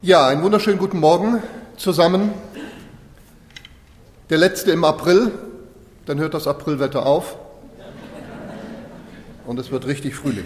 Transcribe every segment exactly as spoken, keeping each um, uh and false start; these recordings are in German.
Ja, einen wunderschönen guten Morgen zusammen. Der letzte im April, dann hört das Aprilwetter auf und es wird richtig Frühling.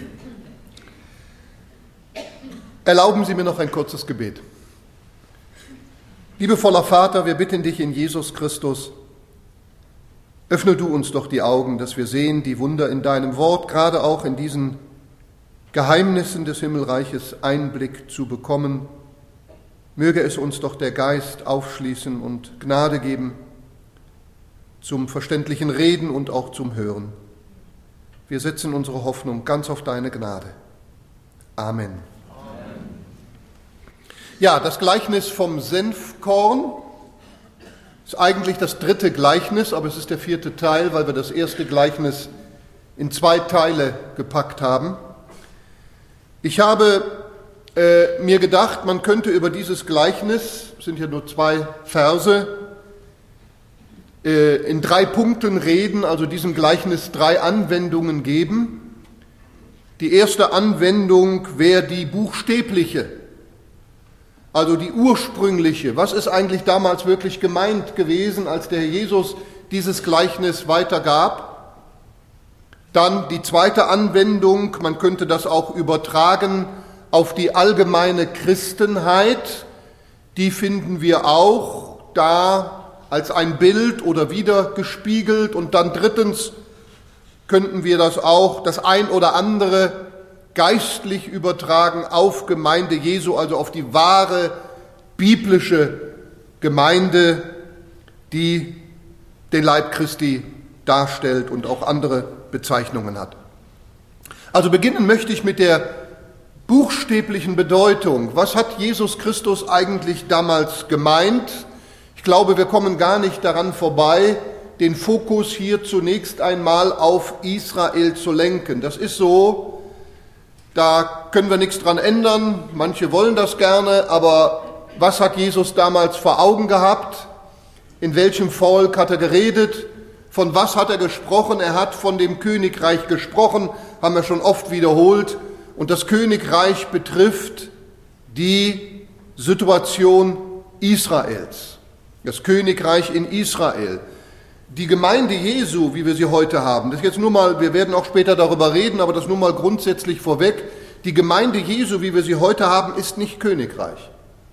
Erlauben Sie mir noch ein kurzes Gebet. Liebevoller Vater, wir bitten dich in Jesus Christus, öffne du uns doch die Augen, dass wir sehen die Wunder in deinem Wort, gerade auch in diesen Geheimnissen des Himmelreiches Einblick zu bekommen. Möge es uns doch der Geist aufschließen und Gnade geben zum verständlichen Reden und auch zum Hören. Wir setzen unsere Hoffnung ganz auf deine Gnade. Amen. Amen. Ja, das Gleichnis vom Senfkorn ist eigentlich das dritte Gleichnis, aber es ist der vierte Teil, weil wir das erste Gleichnis in zwei Teile gepackt haben. Ich habe äh, mir gedacht, man könnte über dieses Gleichnis, es sind ja nur zwei Verse, äh, in drei Punkten reden, also diesem Gleichnis drei Anwendungen geben. Die erste Anwendung wäre die buchstäbliche, also die ursprüngliche. Was ist eigentlich damals wirklich gemeint gewesen, als der Herr Jesus dieses Gleichnis weitergab? Dann die zweite Anwendung, man könnte das auch übertragen auf die allgemeine Christenheit, die finden wir auch da als ein Bild oder wiedergespiegelt. Und dann drittens könnten wir das auch, das ein oder andere geistlich übertragen auf Gemeinde Jesu, also auf die wahre biblische Gemeinde, die den Leib Christi darstellt und auch andere Bezeichnungen hat. Also beginnen möchte ich mit der buchstäblichen Bedeutung. Was hat Jesus Christus eigentlich damals gemeint? Ich glaube, wir kommen gar nicht daran vorbei, den Fokus hier zunächst einmal auf Israel zu lenken. Das ist so, da können wir nichts dran ändern. Manche wollen das gerne, aber was hat Jesus damals vor Augen gehabt? In welchem Volk hat er geredet? Von was hat er gesprochen? Er hat von dem Königreich gesprochen, haben wir schon oft wiederholt. Und das Königreich betrifft die Situation Israels, das Königreich in Israel. Die Gemeinde Jesu, wie wir sie heute haben, das ist jetzt nur mal, wir werden auch später darüber reden, aber das nur mal grundsätzlich vorweg, die Gemeinde Jesu, wie wir sie heute haben, ist nicht Königreich.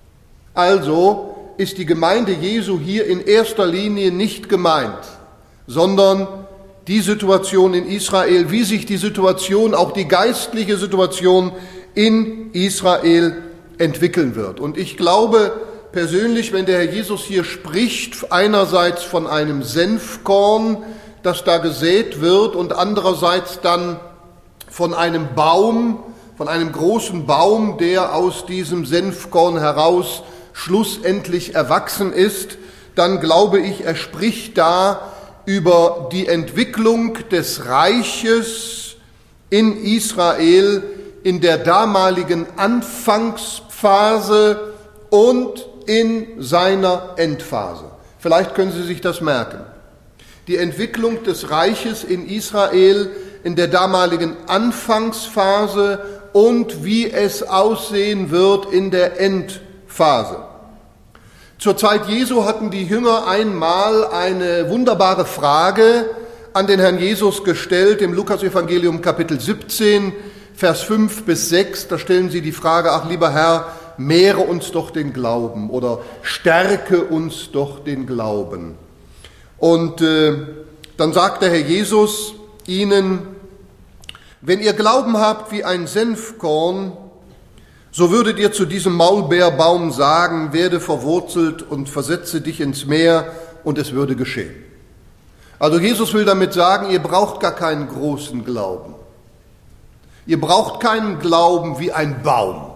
Also ist die Gemeinde Jesu hier in erster Linie nicht gemeint, sondern die Situation in Israel, wie sich die Situation, auch die geistliche Situation in Israel entwickeln wird. Und ich glaube persönlich, wenn der Herr Jesus hier spricht, einerseits von einem Senfkorn, das da gesät wird, und andererseits dann von einem Baum, von einem großen Baum, der aus diesem Senfkorn heraus schlussendlich erwachsen ist, dann glaube ich, er spricht da über die Entwicklung des Reiches in Israel in der damaligen Anfangsphase und in seiner Endphase. Vielleicht können Sie sich das merken. Die Entwicklung des Reiches in Israel in der damaligen Anfangsphase und wie es aussehen wird in der Endphase. Zur Zeit Jesu hatten die Jünger einmal eine wunderbare Frage an den Herrn Jesus gestellt, im Lukas-Evangelium Kapitel siebzehn, Vers fünf bis sechs. Da stellen sie die Frage, ach lieber Herr, mehre uns doch den Glauben oder stärke uns doch den Glauben. Und äh, dann sagt der Herr Jesus ihnen, wenn ihr Glauben habt wie ein Senfkorn, so würdet ihr zu diesem Maulbeerbaum sagen, werde verwurzelt und versetze dich ins Meer, und es würde geschehen. Also Jesus will damit sagen, ihr braucht gar keinen großen Glauben. Ihr braucht keinen Glauben wie ein Baum.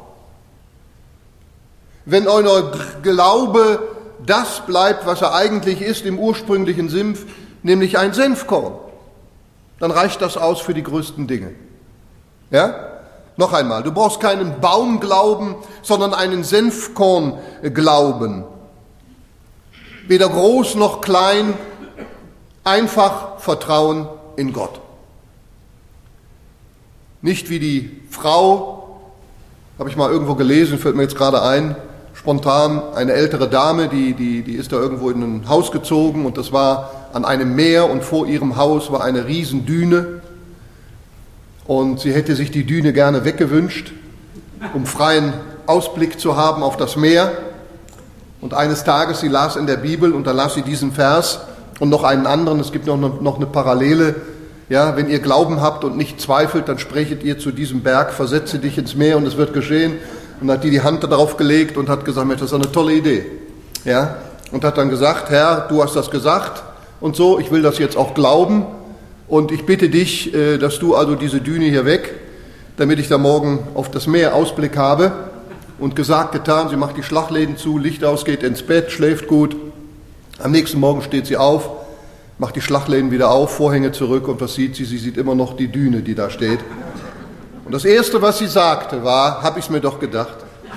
Wenn euer Glaube das bleibt, was er eigentlich ist im ursprünglichen Sinn, nämlich ein Senfkorn, dann reicht das aus für die größten Dinge. Ja? Noch einmal, du brauchst keinen Baumglauben, sondern einen Senfkornglauben. Weder groß noch klein, einfach Vertrauen in Gott. Nicht wie die Frau, habe ich mal irgendwo gelesen, fällt mir jetzt gerade ein, spontan eine ältere Dame, die, die, die ist da irgendwo in ein Haus gezogen und das war an einem Meer und vor ihrem Haus war eine Riesendüne und sie hätte sich die Düne gerne weggewünscht, um freien Ausblick zu haben auf das Meer. Und eines Tages, sie las in der Bibel und da las sie diesen Vers und noch einen anderen, es gibt noch eine, noch eine Parallele. Ja, wenn ihr Glauben habt und nicht zweifelt, dann sprechet ihr zu diesem Berg, versetze dich ins Meer und es wird geschehen. Und hat die die Hand darauf gelegt und hat gesagt, das ist eine tolle Idee. Ja, und hat dann gesagt, Herr, du hast das gesagt und so, ich will das jetzt auch glauben und ich bitte dich, dass du also diese Düne hier weg, damit ich da morgen auf das Meer Ausblick habe. Und gesagt, getan, sie macht die Schlagläden zu, Licht aus, geht ins Bett, schläft gut. Am nächsten Morgen steht sie auf, macht die Schlagläden wieder auf, Vorhänge zurück und was sieht sie? Sie sieht immer noch die Düne, die da steht. Und das Erste, was sie sagte, war, hab ich's mir doch gedacht.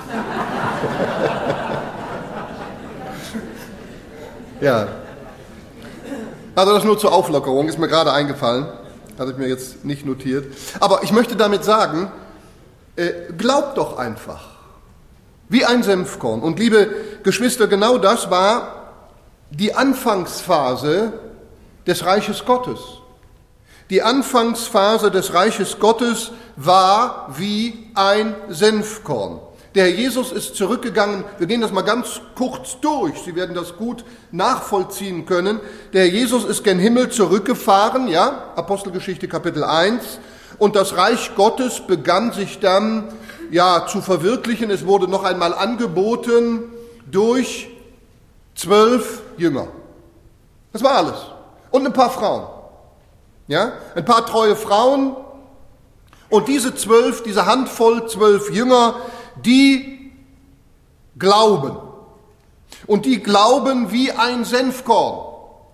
Ja. Also das nur zur Auflockerung, ist mir gerade eingefallen, hatte ich mir jetzt nicht notiert. Aber ich möchte damit sagen, äh, glaubt doch einfach. Wie ein Senfkorn. Und liebe Geschwister, genau das war die Anfangsphase des Reiches Gottes. Die Anfangsphase des Reiches Gottes war wie ein Senfkorn. Der Herr Jesus ist zurückgegangen, wir gehen das mal ganz kurz durch, Sie werden das gut nachvollziehen können. Der Herr Jesus ist gen Himmel zurückgefahren, ja, Apostelgeschichte Kapitel eins, und das Reich Gottes begann sich dann ja, zu verwirklichen. Es wurde noch einmal angeboten durch zwölf Jünger. Das war alles. Und ein paar Frauen. Ja, ein paar treue Frauen. Und diese zwölf, diese Handvoll zwölf Jünger, die glauben. Und die glauben wie ein Senfkorn.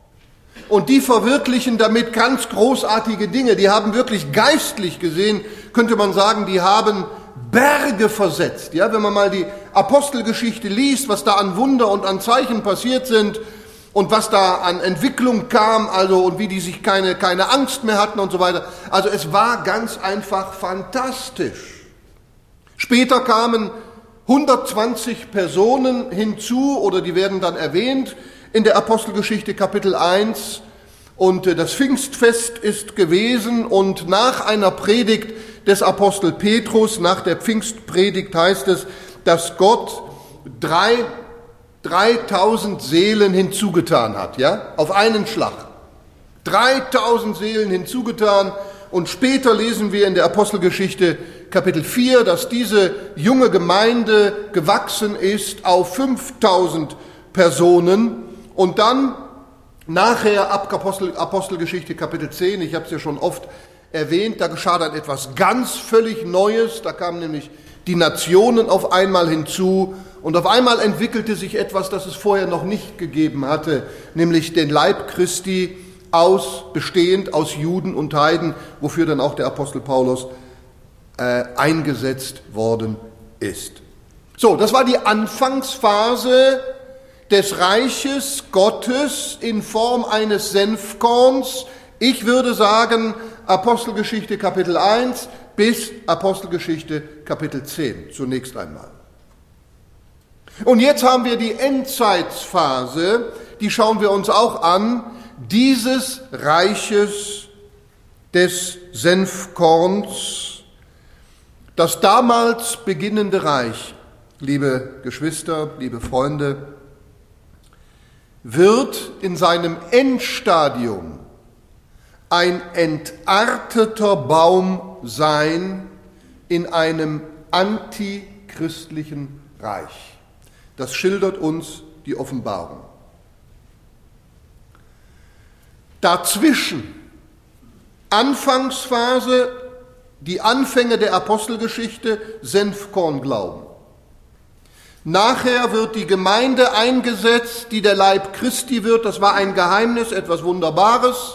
Und die verwirklichen damit ganz großartige Dinge. Die haben wirklich geistlich gesehen, könnte man sagen, die haben Berge versetzt. Ja, wenn man mal die Apostelgeschichte liest, was da an Wunder und an Zeichen passiert sind und was da an Entwicklung kam, also und wie die sich keine, keine Angst mehr hatten und so weiter. Also es war ganz einfach fantastisch. Später kamen hundertzwanzig Personen hinzu, oder die werden dann erwähnt in der Apostelgeschichte Kapitel eins. Und das Pfingstfest ist gewesen und nach einer Predigt des Apostel Petrus, nach der Pfingstpredigt heißt es, dass Gott drei, dreitausend Seelen hinzugetan hat, ja, auf einen Schlag. dreitausend Seelen hinzugetan und später lesen wir in der Apostelgeschichte Kapitel vier, dass diese junge Gemeinde gewachsen ist auf fünftausend Personen und dann nachher ab Apostel, Apostelgeschichte Kapitel zehn, ich habe es ja schon oft erwähnt, da geschah dann etwas ganz völlig Neues, da kamen nämlich die Nationen auf einmal hinzu und auf einmal entwickelte sich etwas, das es vorher noch nicht gegeben hatte, nämlich den Leib Christi aus, bestehend aus Juden und Heiden, wofür dann auch der Apostel Paulus äh, eingesetzt worden ist. So, das war die Anfangsphase des Reiches Gottes in Form eines Senfkorns. Ich würde sagen, Apostelgeschichte Kapitel eins bis Apostelgeschichte Kapitel zehn, zunächst einmal. Und jetzt haben wir die Endzeitsphase, die schauen wir uns auch an, dieses Reiches des Senfkorns, das damals beginnende Reich, liebe Geschwister, liebe Freunde, wird in seinem Endstadium ein entarteter Baum sein in einem antichristlichen Reich. Das schildert uns die Offenbarung. Dazwischen, Anfangsphase, die Anfänge der Apostelgeschichte, Senfkornglauben. Nachher wird die Gemeinde eingesetzt, die der Leib Christi wird. Das war ein Geheimnis, etwas Wunderbares.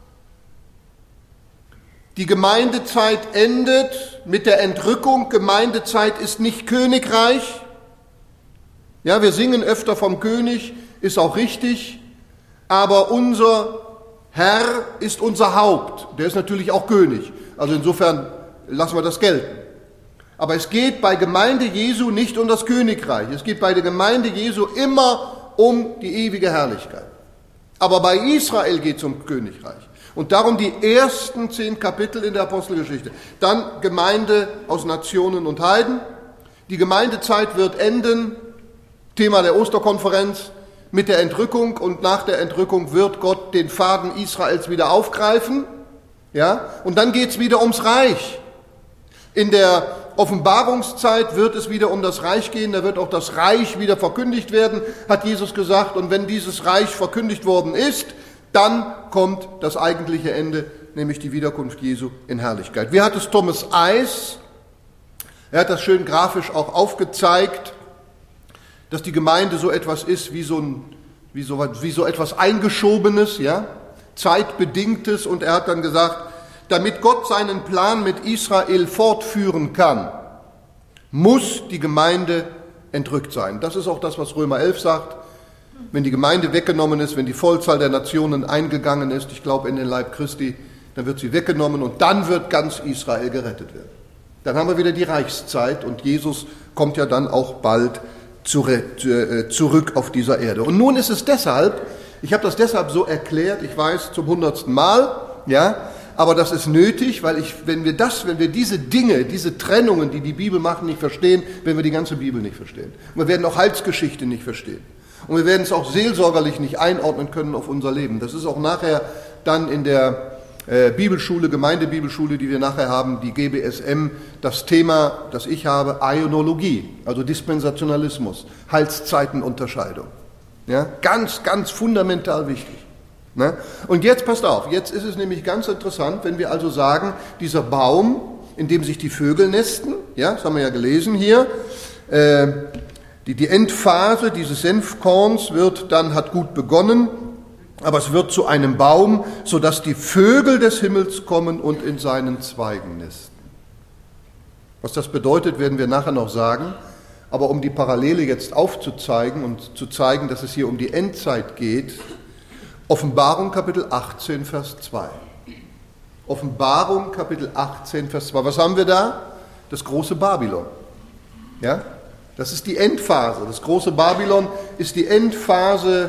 Die Gemeindezeit endet mit der Entrückung. Gemeindezeit ist nicht Königreich. Ja, wir singen öfter vom König, ist auch richtig. Aber unser Herr ist unser Haupt. Der ist natürlich auch König. Also insofern lassen wir das gelten. Aber es geht bei Gemeinde Jesu nicht um das Königreich. Es geht bei der Gemeinde Jesu immer um die ewige Herrlichkeit. Aber bei Israel geht es um Königreich. Und darum die ersten zehn Kapitel in der Apostelgeschichte. Dann Gemeinde aus Nationen und Heiden. Die Gemeindezeit wird enden, Thema der Osterkonferenz, mit der Entrückung. Und nach der Entrückung wird Gott den Faden Israels wieder aufgreifen. Ja? Und dann geht es wieder ums Reich. In der Offenbarungszeit wird es wieder um das Reich gehen, da wird auch das Reich wieder verkündigt werden, hat Jesus gesagt. Und wenn dieses Reich verkündigt worden ist, dann kommt das eigentliche Ende, nämlich die Wiederkunft Jesu in Herrlichkeit. Wie hat es Thomas Eis? Er hat das schön grafisch auch aufgezeigt, dass die Gemeinde so etwas ist wie so, ein, wie so, wie so etwas Eingeschobenes, ja? Zeitbedingtes. Und er hat dann gesagt, damit Gott seinen Plan mit Israel fortführen kann, muss die Gemeinde entrückt sein. Das ist auch das, was Römer elf sagt. Wenn die Gemeinde weggenommen ist, wenn die Vollzahl der Nationen eingegangen ist, ich glaube in den Leib Christi, dann wird sie weggenommen und dann wird ganz Israel gerettet werden. Dann haben wir wieder die Reichszeit und Jesus kommt ja dann auch bald zurück auf dieser Erde. Und nun ist es deshalb, ich habe das deshalb so erklärt, ich weiß, zum hundertsten Mal, ja, aber das ist nötig, weil ich, wenn wir das, wenn wir diese Dinge, diese Trennungen, die die Bibel machen, nicht verstehen, werden wir die ganze Bibel nicht verstehen. Und wir werden auch Heilsgeschichte nicht verstehen. Und wir werden es auch seelsorgerlich nicht einordnen können auf unser Leben. Das ist auch nachher dann in der äh, Bibelschule, Gemeindebibelschule, die wir nachher haben, die G B S M, das Thema, das ich habe, Aionologie, also Dispensationalismus, Heilszeitenunterscheidung. Ja, ganz, ganz fundamental wichtig. Ne? Und jetzt passt auf, jetzt ist es nämlich ganz interessant, wenn wir also sagen, dieser Baum, in dem sich die Vögel nesten, ja, das haben wir ja gelesen hier, äh, die, die Endphase dieses Senfkorns wird dann, hat gut begonnen, aber es wird zu einem Baum, sodass die Vögel des Himmels kommen und in seinen Zweigen nisten. Was das bedeutet, werden wir nachher noch sagen, aber um die Parallele jetzt aufzuzeigen und zu zeigen, dass es hier um die Endzeit geht, Offenbarung Kapitel achtzehn, Vers zwei. Offenbarung Kapitel achtzehn, Vers zwei. Was haben wir da? Das große Babylon. Ja? Das ist die Endphase. Das große Babylon ist die Endphase,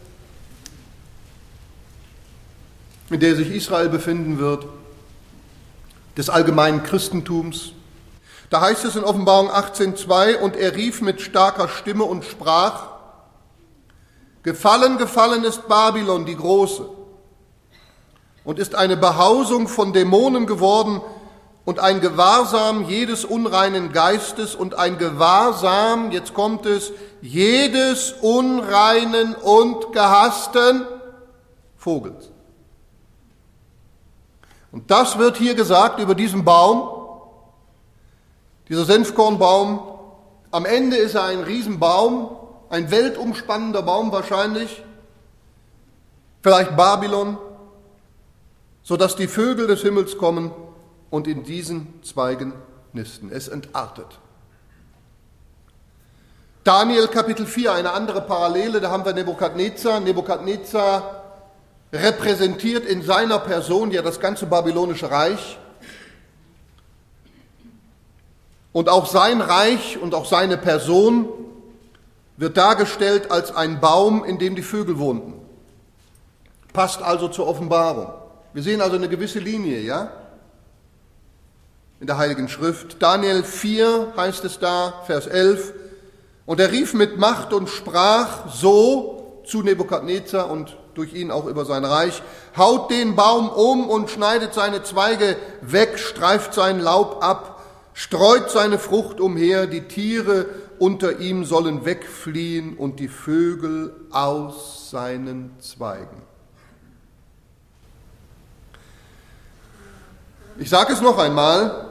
in der sich Israel befinden wird, des allgemeinen Christentums. Da heißt es in Offenbarung achtzehn, zwei, und er rief mit starker Stimme und sprach, Gefallen, gefallen ist Babylon, die Große, und ist eine Behausung von Dämonen geworden und ein Gewahrsam jedes unreinen Geistes und ein Gewahrsam, jetzt kommt es, jedes unreinen und gehassten Vogels. Und das wird hier gesagt über diesen Baum, dieser Senfkornbaum. Am Ende ist er ein Riesenbaum, ein weltumspannender Baum wahrscheinlich, vielleicht Babylon, sodass die Vögel des Himmels kommen und in diesen Zweigen nisten. Es entartet. Daniel Kapitel vier, eine andere Parallele, da haben wir Nebukadnezar. Nebukadnezar repräsentiert in seiner Person ja das ganze babylonische Reich. Und auch sein Reich und auch seine Person wird dargestellt als ein Baum, in dem die Vögel wohnten. Passt also zur Offenbarung. Wir sehen also eine gewisse Linie, ja? In der Heiligen Schrift. Daniel vier heißt es da, Vers elf. Und er rief mit Macht und sprach so zu Nebukadnezar und durch ihn auch über sein Reich, haut den Baum um und schneidet seine Zweige weg, streift sein Laub ab, streut seine Frucht umher, die Tiere unter ihm sollen wegfliehen und die Vögel aus seinen Zweigen. Ich sage es noch einmal,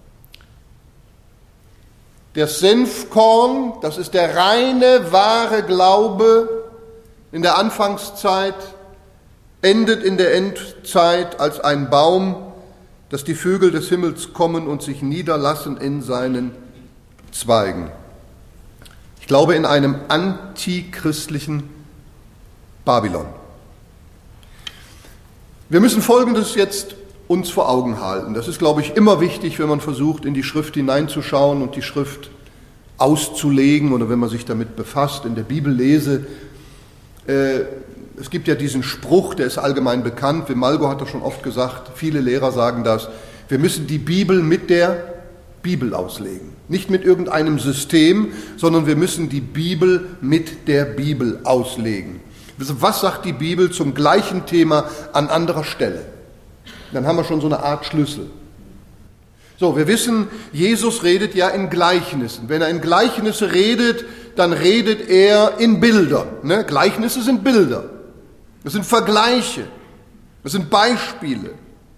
das Senfkorn, das ist der reine, wahre Glaube in der Anfangszeit, endet in der Endzeit als ein Baum, dass die Vögel des Himmels kommen und sich niederlassen in seinen Zweigen. Ich glaube in einem antichristlichen Babylon. Wir müssen Folgendes jetzt uns vor Augen halten. Das ist, glaube ich, immer wichtig, wenn man versucht, in die Schrift hineinzuschauen und die Schrift auszulegen oder wenn man sich damit befasst, in der Bibel lese. Äh, es gibt ja diesen Spruch, der ist allgemein bekannt, Vimalgo hat das schon oft gesagt, viele Lehrer sagen das, wir müssen die Bibel mit der Bibel auslegen. Nicht mit irgendeinem System, sondern wir müssen die Bibel mit der Bibel auslegen. Was sagt die Bibel zum gleichen Thema an anderer Stelle? Dann haben wir schon so eine Art Schlüssel. So, wir wissen, Jesus redet ja in Gleichnissen. Wenn er in Gleichnisse redet, dann redet er in Bilder. Ne? Gleichnisse sind Bilder. Das sind Vergleiche. Das sind Beispiele.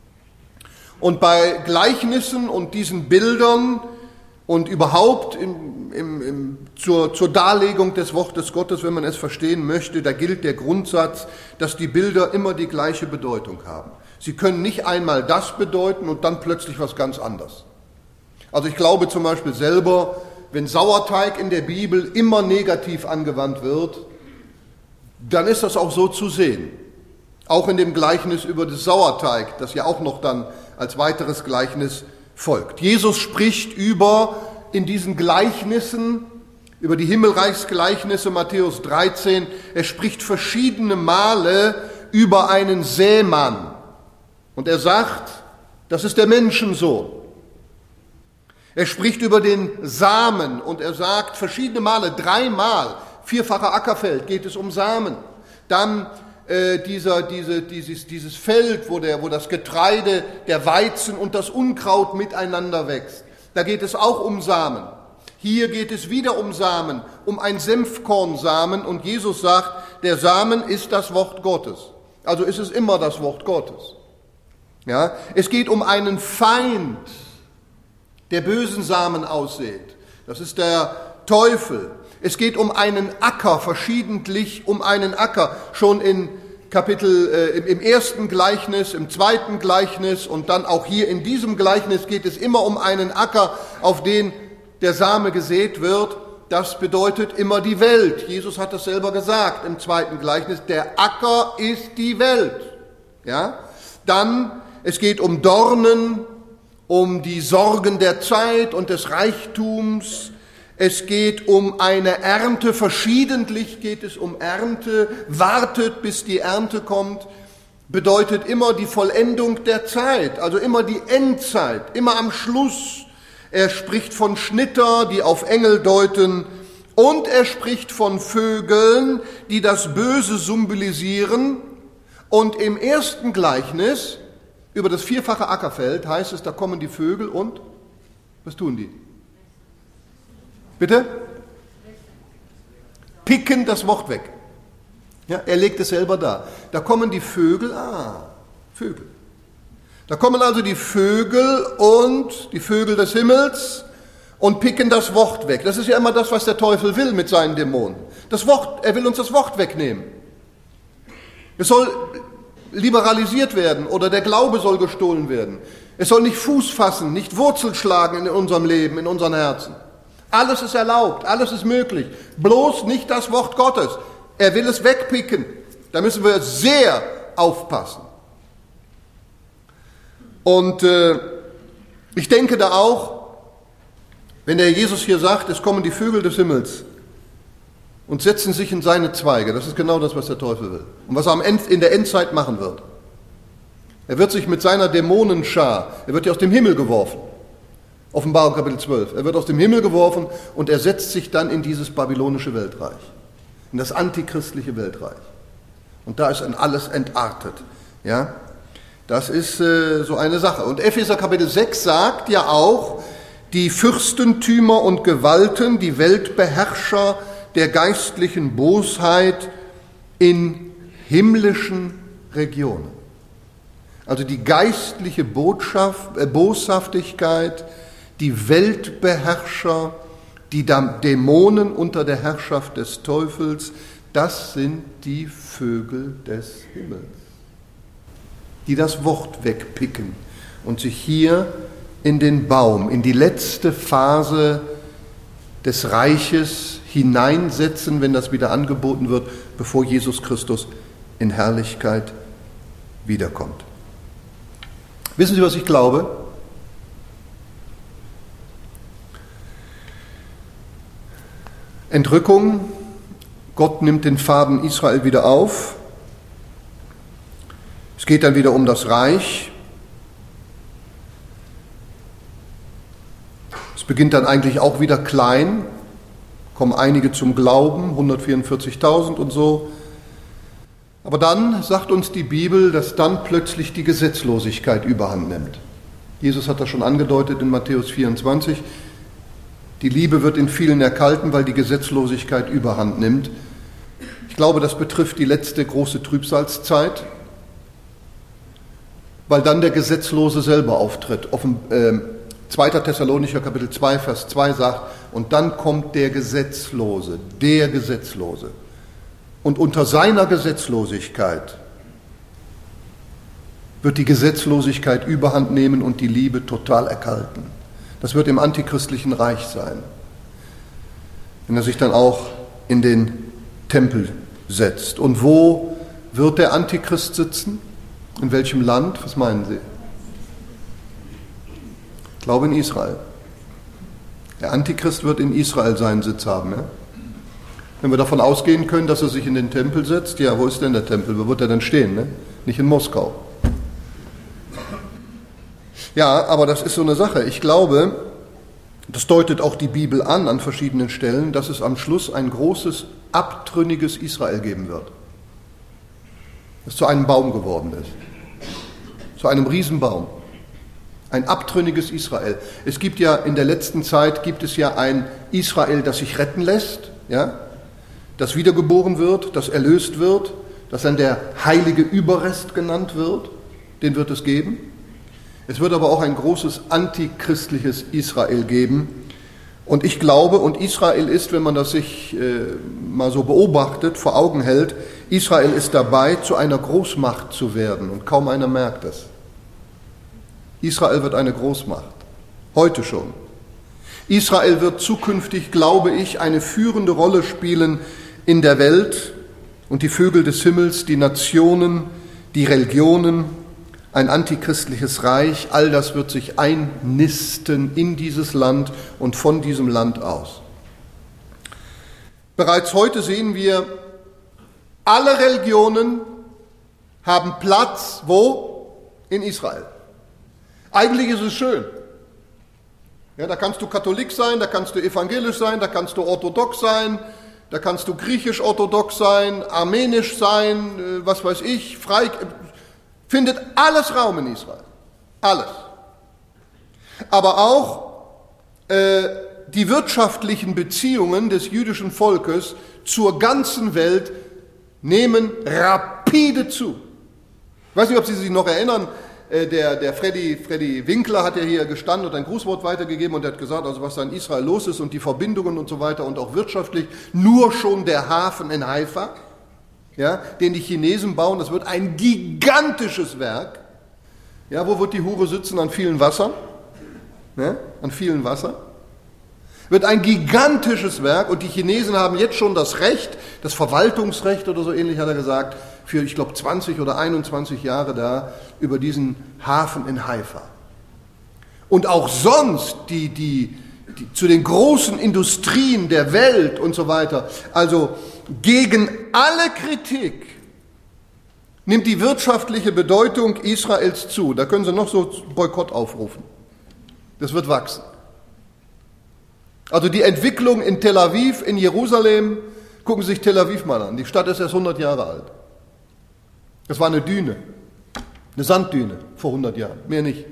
Und bei Gleichnissen und diesen Bildern und überhaupt im, im, im, zur, zur Darlegung des Wortes Gottes, wenn man es verstehen möchte, da gilt der Grundsatz, dass die Bilder immer die gleiche Bedeutung haben. Sie können nicht einmal das bedeuten und dann plötzlich was ganz anderes. Also ich glaube zum Beispiel selber, wenn Sauerteig in der Bibel immer negativ angewandt wird, dann ist das auch so zu sehen. Auch in dem Gleichnis über das Sauerteig, das ja auch noch dann als weiteres Gleichnis folgt. Jesus spricht über, in diesen Gleichnissen, über die Himmelreichsgleichnisse, Matthäus dreizehn, er spricht verschiedene Male über einen Sämann. Und er sagt, das ist der Menschensohn. Er spricht über den Samen und er sagt verschiedene Male, dreimal, vierfacher Ackerfeld geht es um Samen. Dann äh, dieser, diese, dieses, dieses Feld, wo, der, wo das Getreide, der Weizen und das Unkraut miteinander wächst. Da geht es auch um Samen. Hier geht es wieder um Samen, um ein Senfkornsamen und Jesus sagt, der Samen ist das Wort Gottes. Also ist es immer das Wort Gottes. Ja, es geht um einen Feind, der bösen Samen aussät. Das ist der Teufel. Es geht um einen Acker, verschiedentlich um einen Acker. Schon in Kapitel, äh, im ersten Gleichnis, im zweiten Gleichnis und dann auch hier in diesem Gleichnis geht es immer um einen Acker, auf den der Same gesät wird. Das bedeutet immer die Welt. Jesus hat das selber gesagt im zweiten Gleichnis. Der Acker ist die Welt. Ja? Dann es geht um Dornen, um die Sorgen der Zeit und des Reichtums. Es geht um eine Ernte, verschiedentlich geht es um Ernte. Wartet, bis die Ernte kommt, bedeutet immer die Vollendung der Zeit, also immer die Endzeit, immer am Schluss. Er spricht von Schnitter, die auf Engel deuten, und er spricht von Vögeln, die das Böse symbolisieren. Und im ersten Gleichnis über das vierfache Ackerfeld heißt es, da kommen die Vögel und, was tun die? Bitte? Picken das Wort weg. Ja, er legt es selber da. Da kommen die Vögel, ah, Vögel. Da kommen also die Vögel und die Vögel des Himmels und picken das Wort weg. Das ist ja immer das, was der Teufel will mit seinen Dämonen. Das Wort, er will uns das Wort wegnehmen. Es soll liberalisiert werden oder der Glaube soll gestohlen werden. Es soll nicht Fuß fassen, nicht Wurzel schlagen in unserem Leben, in unseren Herzen. Alles ist erlaubt, alles ist möglich. Bloß nicht das Wort Gottes. Er will es wegpicken. Da müssen wir sehr aufpassen. Und äh, ich denke da auch, wenn der Jesus hier sagt, es kommen die Vögel des Himmels und setzen sich in seine Zweige. Das ist genau das, was der Teufel will. Und was er am End, in der Endzeit machen wird. Er wird sich mit seiner Dämonenschar, er wird ja aus dem Himmel geworfen. Offenbarung Kapitel zwölf. Er wird aus dem Himmel geworfen und er setzt sich dann in dieses babylonische Weltreich. In das antichristliche Weltreich. Und da ist dann alles entartet. Ja? Das ist äh, so eine Sache. Und Epheser Kapitel sechs sagt ja auch, die Fürstentümer und Gewalten, die Weltbeherrscher der geistlichen Bosheit in himmlischen Regionen. Also die geistliche Botschaft, äh, Boshaftigkeit, die Weltbeherrscher, die Dämonen unter der Herrschaft des Teufels, das sind die Vögel des Himmels, die das Wort wegpicken und sich hier in den Baum, in die letzte Phase des Reiches hineinsetzen, wenn das wieder angeboten wird, bevor Jesus Christus in Herrlichkeit wiederkommt. Wissen Sie, was ich glaube? Entrückung, Gott nimmt den Faden Israel wieder auf. Es geht dann wieder um das Reich. Es beginnt dann eigentlich auch wieder klein, kommen einige zum Glauben, hundertvierundvierzigtausend und so. Aber dann sagt uns die Bibel, dass dann plötzlich die Gesetzlosigkeit überhand nimmt. Jesus hat das schon angedeutet in Matthäus vierundzwanzig. Die Liebe wird in vielen erkalten, weil die Gesetzlosigkeit überhand nimmt. Ich glaube, das betrifft die letzte große Trübsalzeit, weil dann der Gesetzlose selber auftritt. Offen, äh, zweiter Thessalonicher Kapitel zwei, Vers zwei sagt, und dann kommt der Gesetzlose, der Gesetzlose. Und unter seiner Gesetzlosigkeit wird die Gesetzlosigkeit überhand nehmen und die Liebe total erkalten. Das wird im antichristlichen Reich sein, wenn er sich dann auch in den Tempel setzt. Und wo wird der Antichrist sitzen? In welchem Land? Was meinen Sie? Ich glaube in Israel. Der Antichrist wird in Israel seinen Sitz haben. Ja? Wenn wir davon ausgehen können, dass er sich in den Tempel setzt, ja, wo ist denn der Tempel? Wo wird er denn stehen? Ne? Nicht in Moskau. Ja, aber das ist so eine Sache. Ich glaube, das deutet auch die Bibel an, an verschiedenen Stellen, dass es am Schluss ein großes, abtrünniges Israel geben wird. Das zu einem Baum geworden ist. Zu einem Riesenbaum. Ein abtrünniges Israel. Es gibt ja in der letzten Zeit, gibt es ja ein Israel, das sich retten lässt, ja, das wiedergeboren wird, das erlöst wird, das dann der heilige Überrest genannt wird. Den wird es geben. Es wird aber auch ein großes antichristliches Israel geben. Und ich glaube, und Israel ist, wenn man das sich äh, mal so beobachtet, vor Augen hält, Israel ist dabei, zu einer Großmacht zu werden. Und kaum einer merkt es. Israel wird eine Großmacht. Heute schon. Israel wird zukünftig, glaube ich, eine führende Rolle spielen in der Welt. Und die Vögel des Himmels, die Nationen, die Religionen, ein antichristliches Reich, all das wird sich einnisten in dieses Land und von diesem Land aus. Bereits heute sehen wir, alle Religionen haben Platz, wo? In Israel. Eigentlich ist es schön. Ja, da kannst du Katholik sein, da kannst du evangelisch sein, da kannst du orthodox sein, da kannst du griechisch-orthodox sein, armenisch sein, was weiß ich, frei. Findet alles Raum in Israel. Alles. Aber auch äh, die wirtschaftlichen Beziehungen des jüdischen Volkes zur ganzen Welt nehmen rapide zu. Ich weiß nicht, ob Sie sich noch erinnern, äh, der, der Freddy, Freddy Winkler hat ja hier gestanden und ein Grußwort weitergegeben und er hat gesagt, also was da in Israel los ist und die Verbindungen und so weiter und auch wirtschaftlich, nur schon der Hafen in Haifa, ja, den die Chinesen bauen, das wird ein gigantisches Werk. Ja, wo wird die Hure sitzen? An vielen Wassern. Ja, an vielen Wassern. Wird ein gigantisches Werk und die Chinesen haben jetzt schon das Recht, das Verwaltungsrecht oder so ähnlich hat er gesagt, für ich glaube zwanzig oder einundzwanzig Jahre da über diesen Hafen in Haifa. Und auch sonst die, die, die zu den großen Industrien der Welt und so weiter, also gegen alle Kritik nimmt die wirtschaftliche Bedeutung Israels zu. Da können Sie noch so Boykott aufrufen. Das wird wachsen. Also die Entwicklung in Tel Aviv, in Jerusalem, gucken Sie sich Tel Aviv mal an. Die Stadt ist erst hundert Jahre alt. Das war eine Düne, eine Sanddüne vor hundert Jahren, mehr nicht.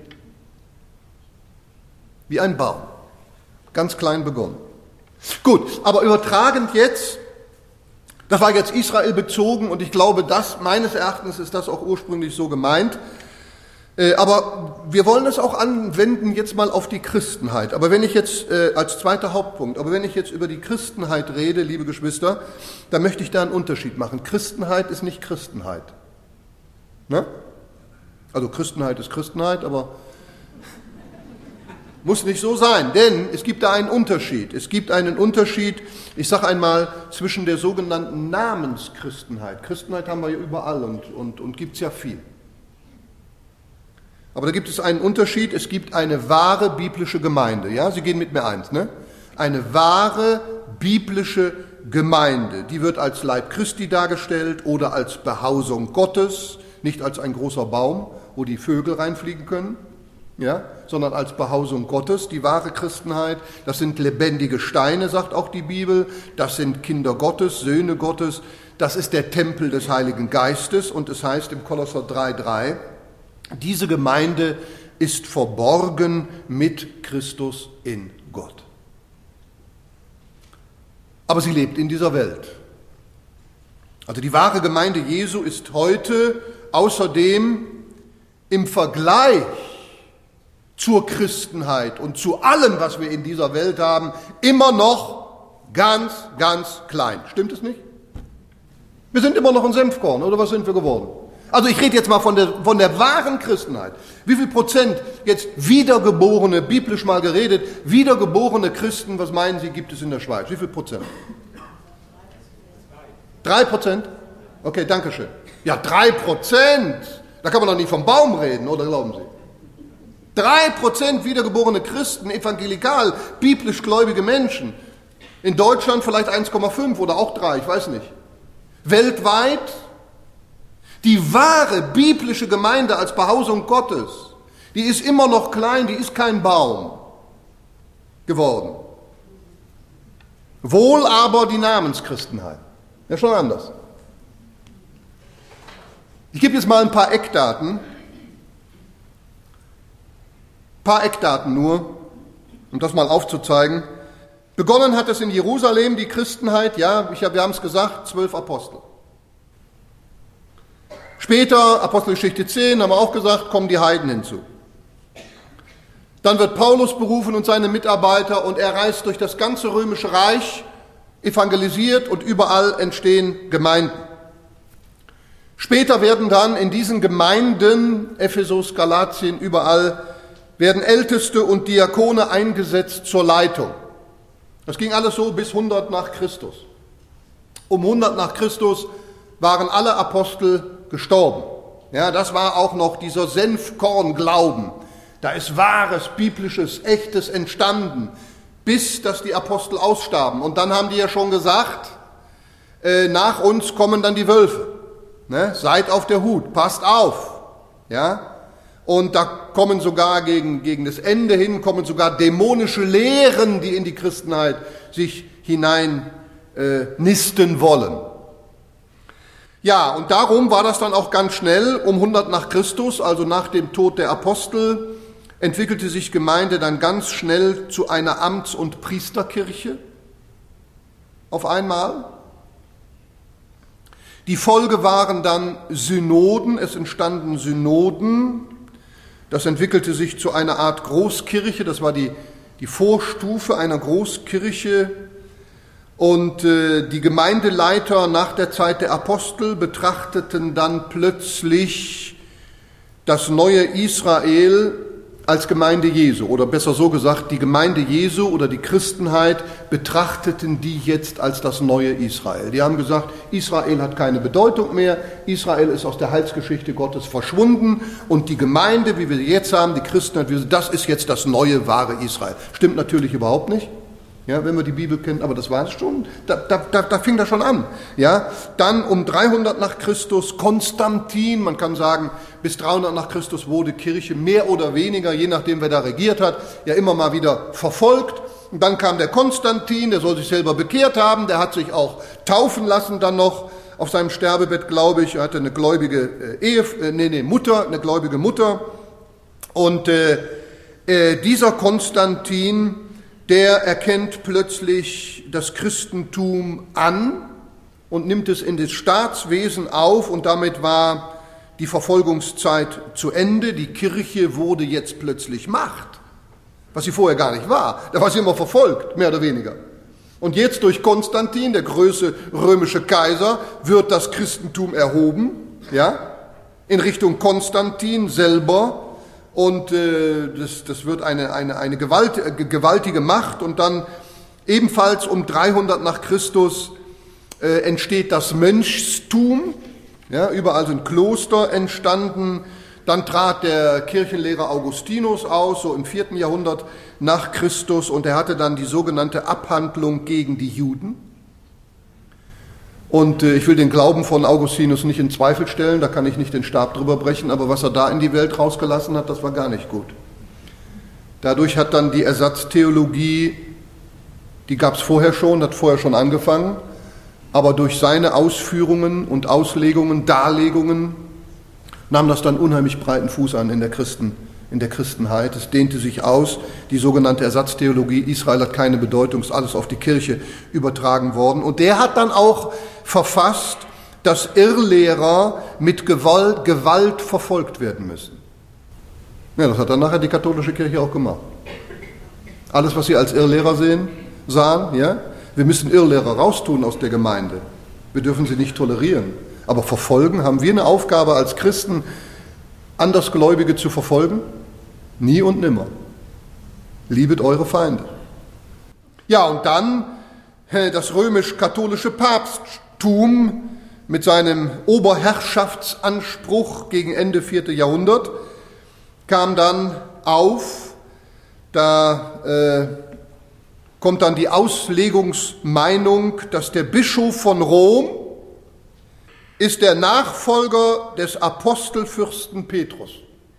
Wie ein Baum, ganz klein begonnen. Gut, aber übertragend jetzt, das war jetzt Israel bezogen und ich glaube, das, meines Erachtens ist das auch ursprünglich so gemeint. Äh, aber wir wollen es auch anwenden jetzt mal auf die Christenheit. Aber wenn ich jetzt, äh, als zweiter Hauptpunkt, aber wenn ich jetzt über die Christenheit rede, liebe Geschwister, dann möchte ich da einen Unterschied machen. Christenheit ist nicht Christenheit. Ne? Also Christenheit ist Christenheit, aber muss nicht so sein, denn es gibt da einen Unterschied. Es gibt einen Unterschied, ich sage einmal, zwischen der sogenannten Namenschristenheit. Christenheit haben wir ja überall und, und, und gibt es ja viel. Aber da gibt es einen Unterschied, es gibt eine wahre biblische Gemeinde. Ja, Sie gehen mit mir eins, ne? Eine wahre biblische Gemeinde, die wird als Leib Christi dargestellt oder als Behausung Gottes, nicht als ein großer Baum, wo die Vögel reinfliegen können, ja, sondern als Behausung Gottes. Die wahre Christenheit, das sind lebendige Steine, sagt auch die Bibel, das sind Kinder Gottes, Söhne Gottes, das ist der Tempel des Heiligen Geistes und es heißt im Kolosser drei drei, diese Gemeinde ist verborgen mit Christus in Gott. Aber sie lebt in dieser Welt. Also die wahre Gemeinde Jesu ist heute außerdem im Vergleich zur Christenheit und zu allem, was wir in dieser Welt haben, immer noch ganz, ganz klein. Stimmt es nicht? Wir sind immer noch ein Senfkorn, oder was sind wir geworden? Also ich rede jetzt mal von der, von der wahren Christenheit. Wie viel Prozent jetzt wiedergeborene, biblisch mal geredet, wiedergeborene Christen, was meinen Sie, gibt es in der Schweiz? Wie viel Prozent? Drei Prozent? Okay, danke schön. Ja, drei Prozent. Da kann man doch nicht vom Baum reden, oder glauben Sie? Drei Prozent wiedergeborene Christen, evangelikal, biblisch gläubige Menschen. In Deutschland vielleicht eins Komma fünf oder auch drei, ich weiß nicht. Weltweit die wahre biblische Gemeinde als Behausung Gottes, die ist immer noch klein, die ist kein Baum geworden. Wohl aber die Namenschristenheit. Ja, schon anders. Ich gebe jetzt mal ein paar Eckdaten. Ein paar Eckdaten nur, um das mal aufzuzeigen. Begonnen hat es in Jerusalem, die Christenheit, ja, ich hab, wir haben es gesagt, zwölf Apostel. Später, Apostelgeschichte zehn, haben wir auch gesagt, kommen die Heiden hinzu. Dann wird Paulus berufen und seine Mitarbeiter und er reist durch das ganze römische Reich, evangelisiert und überall entstehen Gemeinden. Später werden dann in diesen Gemeinden, Ephesus, Galatien, überall, werden Älteste und Diakone eingesetzt zur Leitung. Das ging alles so bis hundert nach Christus. Um hundert nach Christus waren alle Apostel gestorben. Ja, das war auch noch dieser Senfkorn-Glauben. Da ist wahres, biblisches, echtes entstanden, bis dass die Apostel ausstarben. Und dann haben die ja schon gesagt, äh, nach uns kommen dann die Wölfe. Ne? Seid auf der Hut, passt auf. Ja? Und da kommen sogar gegen, gegen das Ende hin, kommen sogar dämonische Lehren, die in die Christenheit sich hinein äh, nisten wollen. Ja, und darum war das dann auch ganz schnell, um hundert nach Christus, also nach dem Tod der Apostel, entwickelte sich Gemeinde dann ganz schnell zu einer Amts- und Priesterkirche auf einmal. Die Folge waren dann Synoden, es entstanden Synoden, das entwickelte sich zu einer Art Großkirche, das war die, die Vorstufe einer Großkirche. Und äh, die Gemeindeleiter nach der Zeit der Apostel betrachteten dann plötzlich das neue Israel als Gemeinde Jesu. Oder besser so gesagt, die Gemeinde Jesu oder die Christenheit betrachteten die jetzt als das neue Israel. Die haben gesagt, Israel hat keine Bedeutung mehr, Israel ist aus der Heilsgeschichte Gottes verschwunden und die Gemeinde, wie wir sie jetzt haben, die Christenheit, das ist jetzt das neue, wahre Israel. Stimmt natürlich überhaupt nicht. Ja, wenn wir die Bibel kennen, aber das war es schon, da, da, da, da fing das schon an. Ja, dann um dreihundert nach Christus Konstantin, man kann sagen, bis dreihundert nach Christus wurde Kirche mehr oder weniger, je nachdem wer da regiert hat, ja immer mal wieder verfolgt. Und dann kam der Konstantin, der soll sich selber bekehrt haben, der hat sich auch taufen lassen dann noch auf seinem Sterbebett, glaube ich, er hatte eine gläubige äh, Ehe, äh, nee, nee, Mutter, eine gläubige Mutter. Und äh, äh, dieser Konstantin, der erkennt plötzlich das Christentum an und nimmt es in das Staatswesen auf und damit war die Verfolgungszeit zu Ende. Die Kirche wurde jetzt plötzlich Macht, was sie vorher gar nicht war. Da war sie immer verfolgt, mehr oder weniger. Und jetzt durch Konstantin, der größte römische Kaiser, wird das Christentum erhoben, ja, in Richtung Konstantin selber. Und äh, das, das wird eine, eine, eine gewalt, äh, gewaltige Macht. Und dann ebenfalls um dreihundert nach Christus äh, entsteht das Mönchstum. Ja, überall sind Kloster entstanden. Dann trat der Kirchenlehrer Augustinus aus, so im vierten Jahrhundert nach Christus, und er hatte dann die sogenannte Abhandlung gegen die Juden. Und ich will den Glauben von Augustinus nicht in Zweifel stellen, da kann ich nicht den Stab drüber brechen, aber was er da in die Welt rausgelassen hat, das war gar nicht gut. Dadurch hat dann die Ersatztheologie, die gab es vorher schon, hat vorher schon angefangen, aber durch seine Ausführungen und Auslegungen, Darlegungen nahm das dann unheimlich breiten Fuß an in der Christen, in der Christenheit. Es dehnte sich aus, die sogenannte Ersatztheologie, Israel hat keine Bedeutung, ist alles auf die Kirche übertragen worden. Und der hat dann auch verfasst, dass Irrlehrer mit Gewalt, Gewalt verfolgt werden müssen. Ja, das hat dann nachher die katholische Kirche auch gemacht. Alles, was Sie als Irrlehrer sehen, sahen, ja, wir müssen Irrlehrer raustun aus der Gemeinde. Wir dürfen sie nicht tolerieren. Aber verfolgen, haben wir eine Aufgabe als Christen, Andersgläubige zu verfolgen? Nie und nimmer. Liebet eure Feinde. Ja, und dann das römisch-katholische Papsttum mit seinem Oberherrschaftsanspruch gegen Ende vierten Jahrhundert kam dann auf. Da äh, kommt dann die Auslegungsmeinung, dass der Bischof von Rom ist der Nachfolger des Apostelfürsten Petrus.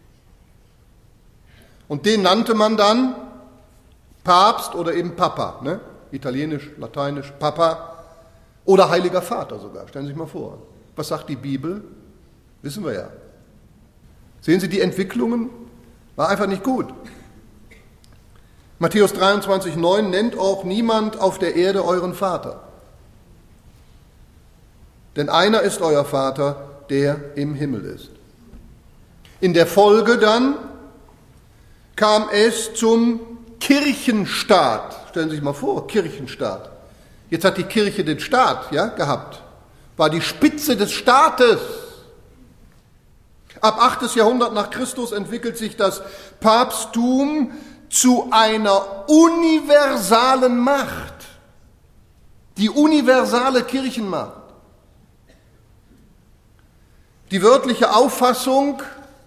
Und den nannte man dann Papst oder eben Papa, ne? Italienisch, Lateinisch, Papa oder Heiliger Vater sogar. Stellen Sie sich mal vor. Was sagt die Bibel? Wissen wir ja. Sehen Sie die Entwicklungen? War einfach nicht gut. Matthäus dreiundzwanzig neun nennt auch niemand auf der Erde euren Vater. Denn einer ist euer Vater, der im Himmel ist. In der Folge dann kam es zum Kirchenstaat. Stellen Sie sich mal vor, Kirchenstaat. Jetzt hat die Kirche den Staat, ja, gehabt. War die Spitze des Staates. Ab achtes Jahrhundert nach Christus entwickelt sich das Papsttum zu einer universalen Macht. Die universale Kirchenmacht. Die wörtliche Auffassung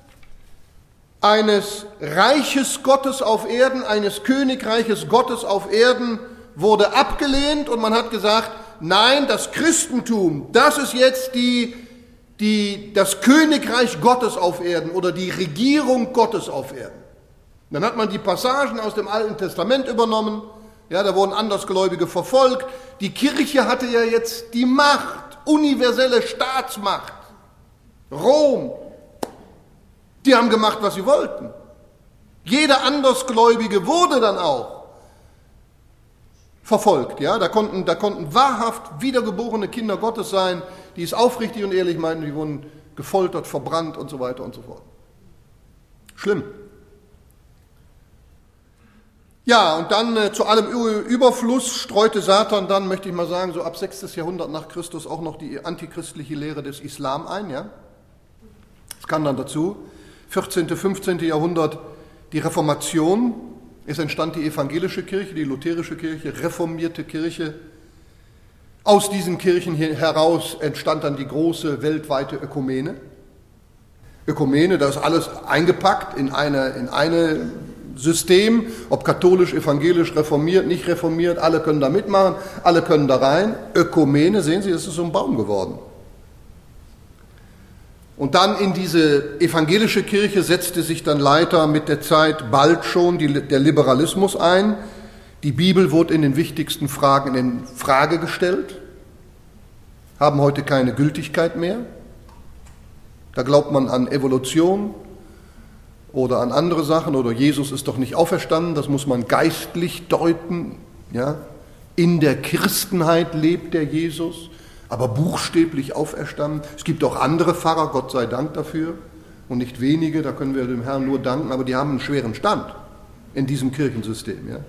eines Reiches Gottes auf Erden, eines Königreiches Gottes auf Erden wurde abgelehnt und man hat gesagt, nein, das Christentum, das ist jetzt die, die, das Königreich Gottes auf Erden oder die Regierung Gottes auf Erden. Dann hat man die Passagen aus dem Alten Testament übernommen, ja, da wurden Andersgläubige verfolgt. Die Kirche hatte ja jetzt die Macht, universelle Staatsmacht. Rom, die haben gemacht, was sie wollten. Jeder Andersgläubige wurde dann auch verfolgt. Ja? Da konnten, da konnten wahrhaft wiedergeborene Kinder Gottes sein, die es aufrichtig und ehrlich meinten, die wurden gefoltert, verbrannt und so weiter und so fort. Schlimm. Ja, und dann äh, zu allem Überfluss streute Satan dann, möchte ich mal sagen, so ab sechstes Jahrhundert nach Christus auch noch die antichristliche Lehre des Islam ein. Ja? Das kam dann dazu. vierzehnten., fünfzehnten. Jahrhundert die Reformation. Es entstand die evangelische Kirche, die lutherische Kirche, reformierte Kirche. Aus diesen Kirchen heraus entstand dann die große weltweite Ökumene. Ökumene, da ist alles eingepackt in eine, in eine System, ob katholisch, evangelisch, reformiert, nicht reformiert, alle können da mitmachen, alle können da rein. Ökumene, sehen Sie, es ist so ein Baum geworden. Und dann in diese evangelische Kirche setzte sich dann leider mit der Zeit bald schon die, der Liberalismus ein. Die Bibel wurde in den wichtigsten Fragen in Frage gestellt, haben heute keine Gültigkeit mehr. Da glaubt man an Evolution oder an andere Sachen oder Jesus ist doch nicht auferstanden, das muss man geistlich deuten. Ja? In der Christenheit lebt der Jesus, aber buchstäblich auferstanden. Es gibt auch andere Pfarrer, Gott sei Dank dafür, und nicht wenige, da können wir dem Herrn nur danken, aber die haben einen schweren Stand in diesem Kirchensystem. Ja.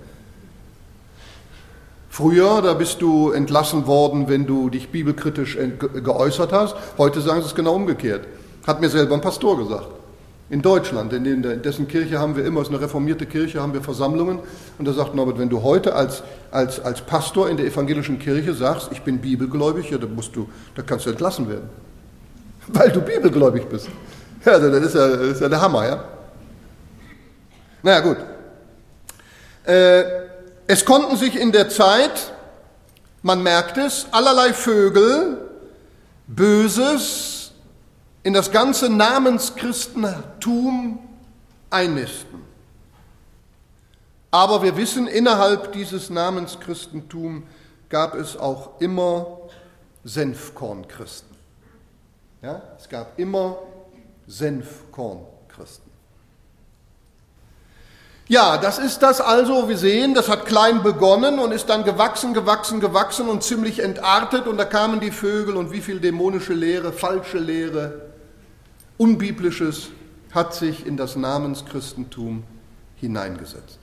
Früher, da bist du entlassen worden, wenn du dich bibelkritisch geäußert hast. Heute sagen sie es genau umgekehrt. Hat mir selber ein Pastor gesagt. In Deutschland, in dessen Kirche haben wir immer, es ist eine reformierte Kirche, haben wir Versammlungen. Und er sagt, Norbert, wenn du heute als, als, als Pastor in der evangelischen Kirche sagst, ich bin bibelgläubig, ja, da musst du, da kannst du entlassen werden. Weil du bibelgläubig bist. Also das ist ja, das ist ja der Hammer, ja. Naja, gut. Äh, es konnten sich in der Zeit, man merkt es, allerlei Vögel Böses in das ganze Namenschristentum einnisten. Aber wir wissen, innerhalb dieses Namenschristentum gab es auch immer Senfkornchristen. Ja, es gab immer Senfkornchristen. Ja, das ist das also, wir sehen, das hat klein begonnen und ist dann gewachsen, gewachsen, gewachsen und ziemlich entartet und da kamen die Vögel und wie viel dämonische Lehre, falsche Lehre, Unbiblisches hat sich in das Namenschristentum hineingesetzt.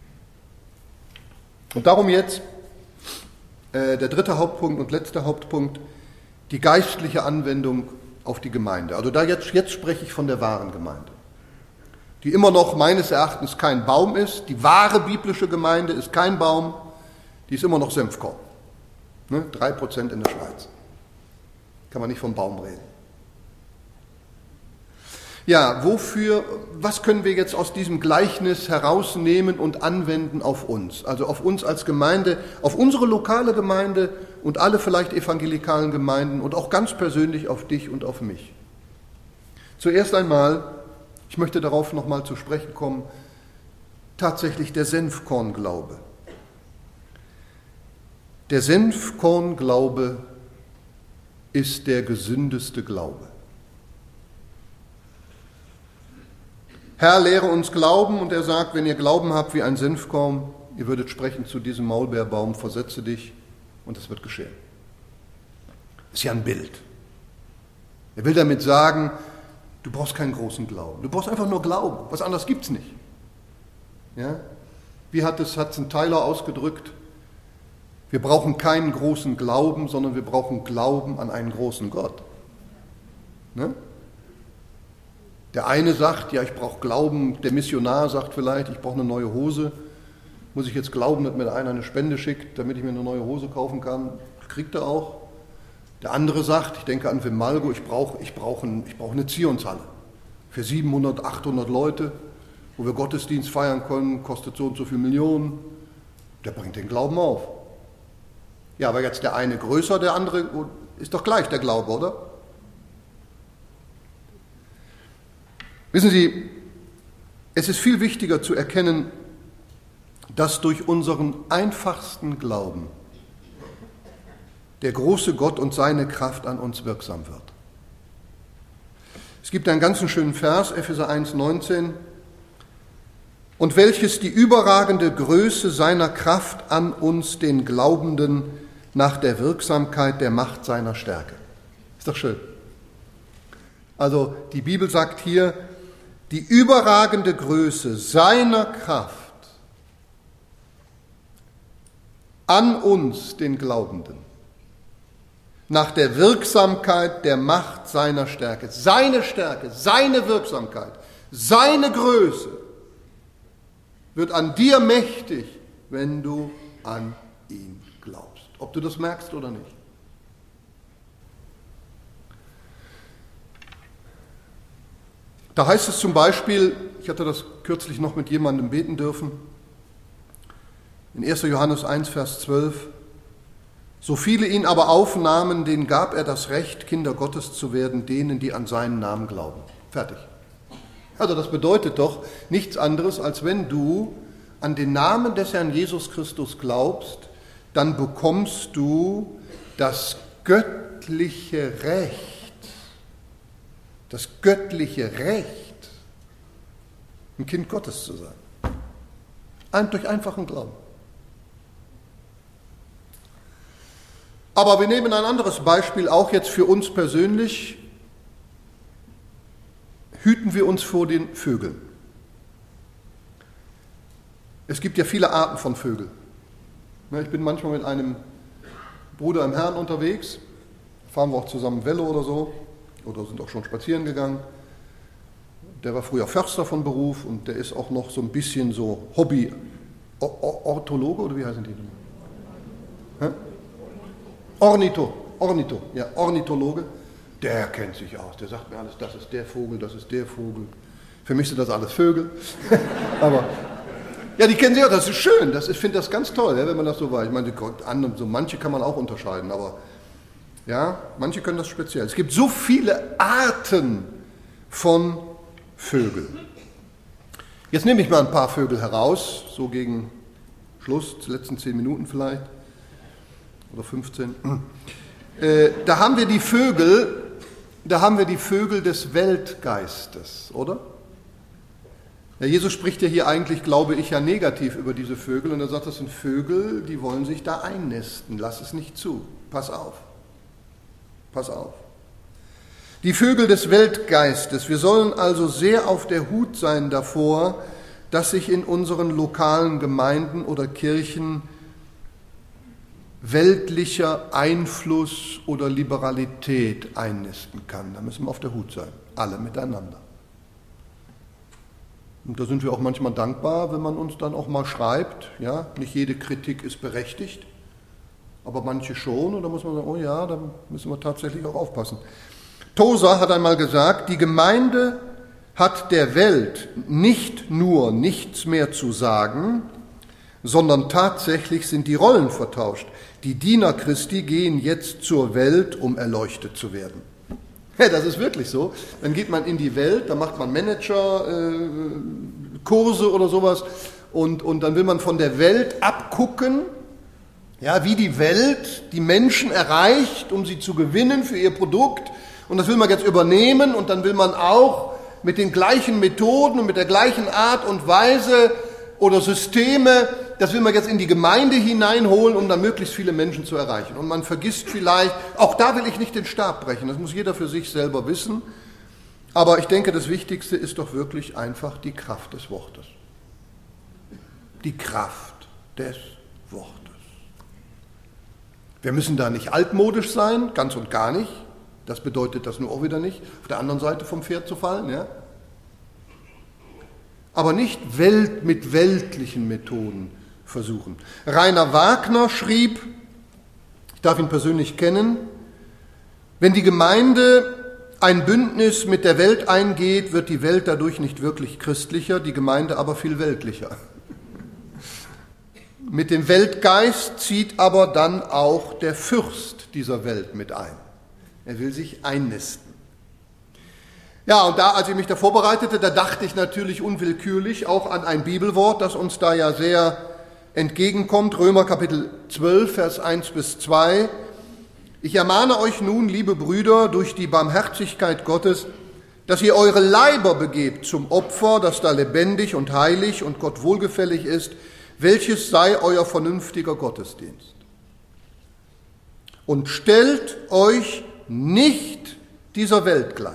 Und darum jetzt äh, der dritte Hauptpunkt und letzte Hauptpunkt, die geistliche Anwendung auf die Gemeinde. Also da jetzt, jetzt spreche ich von der wahren Gemeinde, die immer noch meines Erachtens kein Baum ist. Die wahre biblische Gemeinde ist kein Baum, die ist immer noch Senfkorn. Ne? Drei Prozent in der Schweiz. Kann man nicht vom Baum reden. Ja, wofür, was können wir jetzt aus diesem Gleichnis herausnehmen und anwenden auf uns? Also auf uns als Gemeinde, auf unsere lokale Gemeinde und alle vielleicht evangelikalen Gemeinden und auch ganz persönlich auf dich und auf mich. Zuerst einmal, ich möchte darauf nochmal zu sprechen kommen, tatsächlich der Senfkornglaube. Der Senfkornglaube ist der gesündeste Glaube. Herr, lehre uns Glauben, und er sagt, wenn ihr Glauben habt wie ein Senfkorn, ihr würdet sprechen zu diesem Maulbeerbaum, versetze dich, und es wird geschehen. Das ist ja ein Bild. Er will damit sagen, du brauchst keinen großen Glauben. Du brauchst einfach nur Glauben. Was anderes gibt es nicht. Ja? Wie hat es Hudson Taylor ausgedrückt? Wir brauchen keinen großen Glauben, sondern wir brauchen Glauben an einen großen Gott. Ne? Der eine sagt, ja, ich brauche Glauben, der Missionar sagt vielleicht, ich brauche eine neue Hose. Muss ich jetzt glauben, dass mir da einer eine Spende schickt, damit ich mir eine neue Hose kaufen kann? Kriegt er auch. Der andere sagt, ich denke an Vimalgo, ich brauche ich brauch ein, ich brauch eine Zionshalle für siebenhundert, achthundert Leute, wo wir Gottesdienst feiern können, kostet so und so viel Millionen. Der bringt den Glauben auf. Ja, aber jetzt der eine größer, der andere ist doch gleich der Glaube, oder? Wissen Sie, es ist viel wichtiger zu erkennen, dass durch unseren einfachsten Glauben der große Gott und seine Kraft an uns wirksam wird. Es gibt einen ganz schönen Vers, Epheser eins, neunzehn, und welches die überragende Größe seiner Kraft an uns, den Glaubenden, nach der Wirksamkeit der Macht seiner Stärke. Ist doch schön. Also die Bibel sagt hier, die überragende Größe seiner Kraft an uns, den Glaubenden, nach der Wirksamkeit der Macht seiner Stärke. Seine Stärke, seine Wirksamkeit, seine Größe wird an dir mächtig, wenn du an ihn glaubst. Ob du das merkst oder nicht. Da heißt es zum Beispiel, ich hatte das kürzlich noch mit jemandem beten dürfen, in erster Johannes eins, Vers zwölf, so viele ihn aber aufnahmen, denen gab er das Recht, Kinder Gottes zu werden, denen, die an seinen Namen glauben. Fertig. Also das bedeutet doch nichts anderes, als wenn du an den Namen des Herrn Jesus Christus glaubst, dann bekommst du das göttliche Recht, das göttliche Recht, ein Kind Gottes zu sein. Ein, durch einfachen Glauben. Aber wir nehmen ein anderes Beispiel, auch jetzt für uns persönlich. Hüten wir uns vor den Vögeln. Es gibt ja viele Arten von Vögeln. Ich bin manchmal mit einem Bruder im Herrn unterwegs, fahren wir auch zusammen Velo oder so, oder sind auch schon spazieren gegangen. Der war früher Förster von Beruf und der ist auch noch so ein bisschen so Hobby, Ornithologe oder wie heißen die denn? Hä? Ornitho, Ornitho, ja, Ornithologe. der kennt sich aus, der sagt mir alles, das ist der Vogel, das ist der Vogel. Für mich sind das alles Vögel. Aber ja, die kennen sich auch, das ist schön, das, ich finde das ganz toll, ja, wenn man das so weiß. Ich meine, so manche kann man auch unterscheiden, aber ja, manche können das speziell. Es gibt so viele Arten von Vögeln. Jetzt nehme ich mal ein paar Vögel heraus, so gegen Schluss, die letzten zehn Minuten vielleicht, oder fünfzehn. Äh, da haben wir die Vögel, da haben wir die Vögel des Weltgeistes, oder? Ja, Jesus spricht ja hier eigentlich, glaube ich, ja negativ über diese Vögel und er sagt, das sind Vögel, die wollen sich da einnisten, lass es nicht zu, pass auf, pass auf. Die Vögel des Weltgeistes, wir sollen also sehr auf der Hut sein davor, dass sich in unseren lokalen Gemeinden oder Kirchen weltlicher Einfluss oder Liberalität einnisten kann. Da müssen wir auf der Hut sein, alle miteinander. Und da sind wir auch manchmal dankbar, wenn man uns dann auch mal schreibt, ja, nicht jede Kritik ist berechtigt, aber manche schon, und da muss man sagen, oh ja, da müssen wir tatsächlich auch aufpassen. Tozer hat einmal gesagt, die Gemeinde hat der Welt nicht nur nichts mehr zu sagen, sondern tatsächlich sind die Rollen vertauscht. Die Diener Christi gehen jetzt zur Welt, um erleuchtet zu werden. Ja, das ist wirklich so. Dann geht man in die Welt, da macht man Manager-Kurse äh, oder sowas und, und dann will man von der Welt abgucken, ja, wie die Welt die Menschen erreicht, um sie zu gewinnen für ihr Produkt. Und das will man jetzt übernehmen und dann will man auch mit den gleichen Methoden und mit der gleichen Art und Weise oder Systeme, das will man jetzt in die Gemeinde hineinholen, um dann möglichst viele Menschen zu erreichen. Und man vergisst vielleicht, auch da will ich nicht den Stab brechen, das muss jeder für sich selber wissen. Aber ich denke, das Wichtigste ist doch wirklich einfach die Kraft des Wortes. Die Kraft des Wortes. Wir müssen da nicht altmodisch sein, ganz und gar nicht. Das bedeutet das nur auch wieder nicht, auf der anderen Seite vom Pferd zu fallen, ja? Aber nicht Welt mit weltlichen Methoden versuchen. Rainer Wagner schrieb, ich darf ihn persönlich kennen, wenn die Gemeinde ein Bündnis mit der Welt eingeht, wird die Welt dadurch nicht wirklich christlicher, die Gemeinde aber viel weltlicher. Mit dem Weltgeist zieht aber dann auch der Fürst dieser Welt mit ein. Er will sich einnisten. Ja, und da, als ich mich da vorbereitete, da dachte ich natürlich unwillkürlich auch an ein Bibelwort, das uns da ja sehr entgegenkommt. Römer Kapitel zwölf, Vers eins bis zwei. Ich ermahne euch nun, liebe Brüder, durch die Barmherzigkeit Gottes, dass ihr eure Leiber begebt zum Opfer, das da lebendig und heilig und Gott wohlgefällig ist, welches sei euer vernünftiger Gottesdienst. Und stellt euch nicht dieser Welt gleich,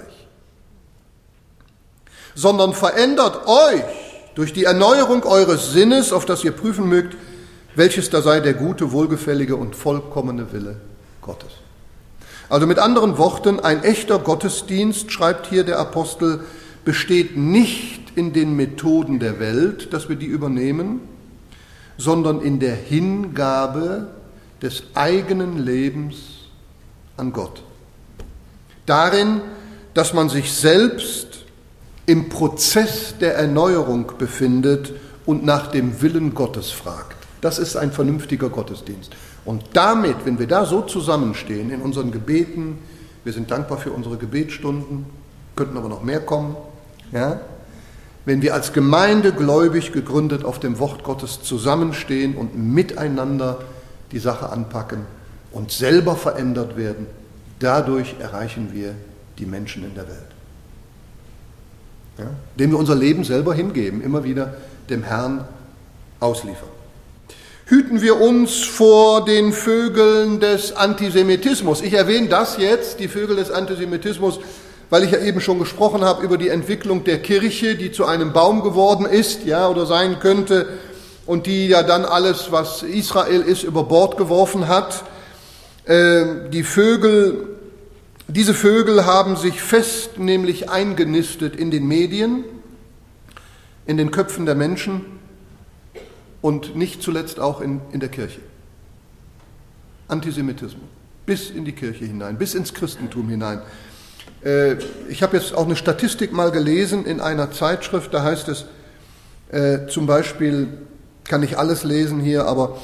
sondern verändert euch durch die Erneuerung eures Sinnes, auf das ihr prüfen mögt, welches da sei der gute, wohlgefällige und vollkommene Wille Gottes. Also mit anderen Worten, ein echter Gottesdienst, schreibt hier der Apostel, besteht nicht in den Methoden der Welt, dass wir die übernehmen, sondern in der Hingabe des eigenen Lebens an Gott. Darin, dass man sich selbst im Prozess der Erneuerung befindet und nach dem Willen Gottes fragt. Das ist ein vernünftiger Gottesdienst. Und damit, wenn wir da so zusammenstehen in unseren Gebeten, wir sind dankbar für unsere Gebetsstunden, könnten aber noch mehr kommen, ja? Wenn wir als Gemeinde gläubig gegründet auf dem Wort Gottes zusammenstehen und miteinander die Sache anpacken und selber verändert werden, dadurch erreichen wir die Menschen in der Welt. Ja? Indem wir unser Leben selber hingeben, immer wieder dem Herrn ausliefern. Hüten wir uns vor den Vögeln des Antisemitismus. Ich erwähne das jetzt, die Vögel des Antisemitismus, weil ich ja eben schon gesprochen habe über die Entwicklung der Kirche, die zu einem Baum geworden ist, ja, oder sein könnte, und die ja dann alles, was Israel ist, über Bord geworfen hat. Äh, die Vögel, diese Vögel haben sich fest nämlich eingenistet in den Medien, in den Köpfen der Menschen und nicht zuletzt auch in, in der Kirche. Antisemitismus, bis in die Kirche hinein, bis ins Christentum hinein. Ich habe jetzt auch eine Statistik mal gelesen in einer Zeitschrift, da heißt es äh, zum Beispiel, kann ich alles lesen hier, aber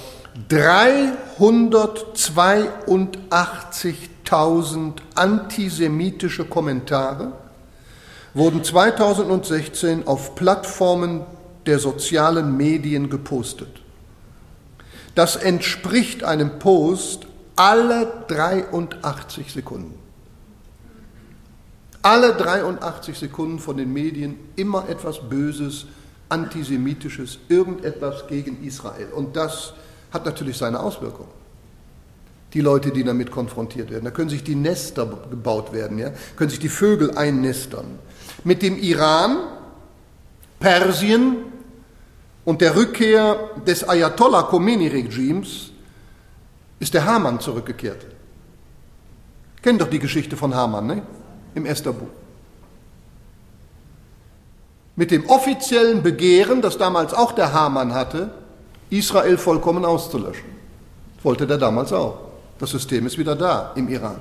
dreihundertzweiundachtzigtausend antisemitische Kommentare wurden zweitausendsechzehn auf Plattformen der sozialen Medien gepostet. Das entspricht einem Post alle dreiundachtzig Sekunden. Alle dreiundachtzig Sekunden von den Medien immer etwas Böses, Antisemitisches, irgendetwas gegen Israel. Und das hat natürlich seine Auswirkungen. Die Leute, die damit konfrontiert werden, da können sich die Nester gebaut werden, ja? Können sich die Vögel einnestern. Mit dem Iran, Persien und der Rückkehr des Ayatollah Khomeini-Regimes ist der Haman zurückgekehrt. Kennt doch die Geschichte von Haman, ne? Im Estherbuch. Mit dem offiziellen Begehren, das damals auch der Haman hatte, Israel vollkommen auszulöschen. Das wollte der damals auch. Das System ist wieder da im Iran.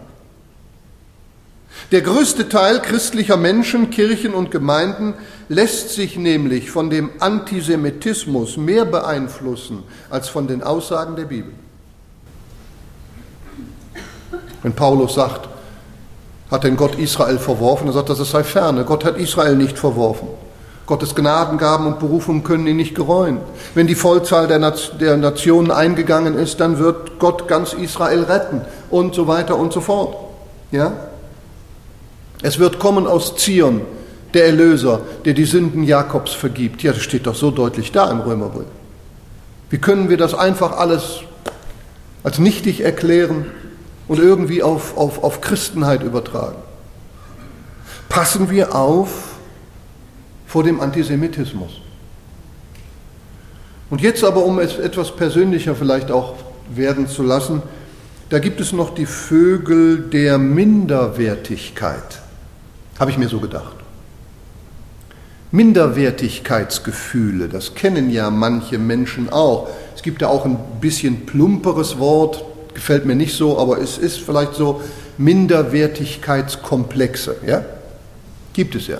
Der größte Teil christlicher Menschen, Kirchen und Gemeinden lässt sich nämlich von dem Antisemitismus mehr beeinflussen als von den Aussagen der Bibel. Wenn Paulus sagt, hat denn Gott Israel verworfen? Er sagt, das sei ferne. Gott hat Israel nicht verworfen. Gottes Gnadengaben und Berufungen können ihn nicht gereuen. Wenn die Vollzahl der Nationen eingegangen ist, dann wird Gott ganz Israel retten und so weiter und so fort. Ja? Es wird kommen aus Zion der Erlöser, der die Sünden Jakobs vergibt. Ja, das steht doch so deutlich da im Römerbrief. Wie können wir das einfach alles als nichtig erklären und irgendwie auf, auf, auf Christenheit übertragen? Passen wir auf vor dem Antisemitismus. Und jetzt aber, um es etwas persönlicher vielleicht auch werden zu lassen, da gibt es noch die Vögel der Minderwertigkeit, habe ich mir so gedacht. Minderwertigkeitsgefühle, das kennen ja manche Menschen auch. Es gibt ja auch ein bisschen plumperes Wort, gefällt mir nicht so, aber es ist vielleicht so Minderwertigkeitskomplexe, ja? Gibt es ja.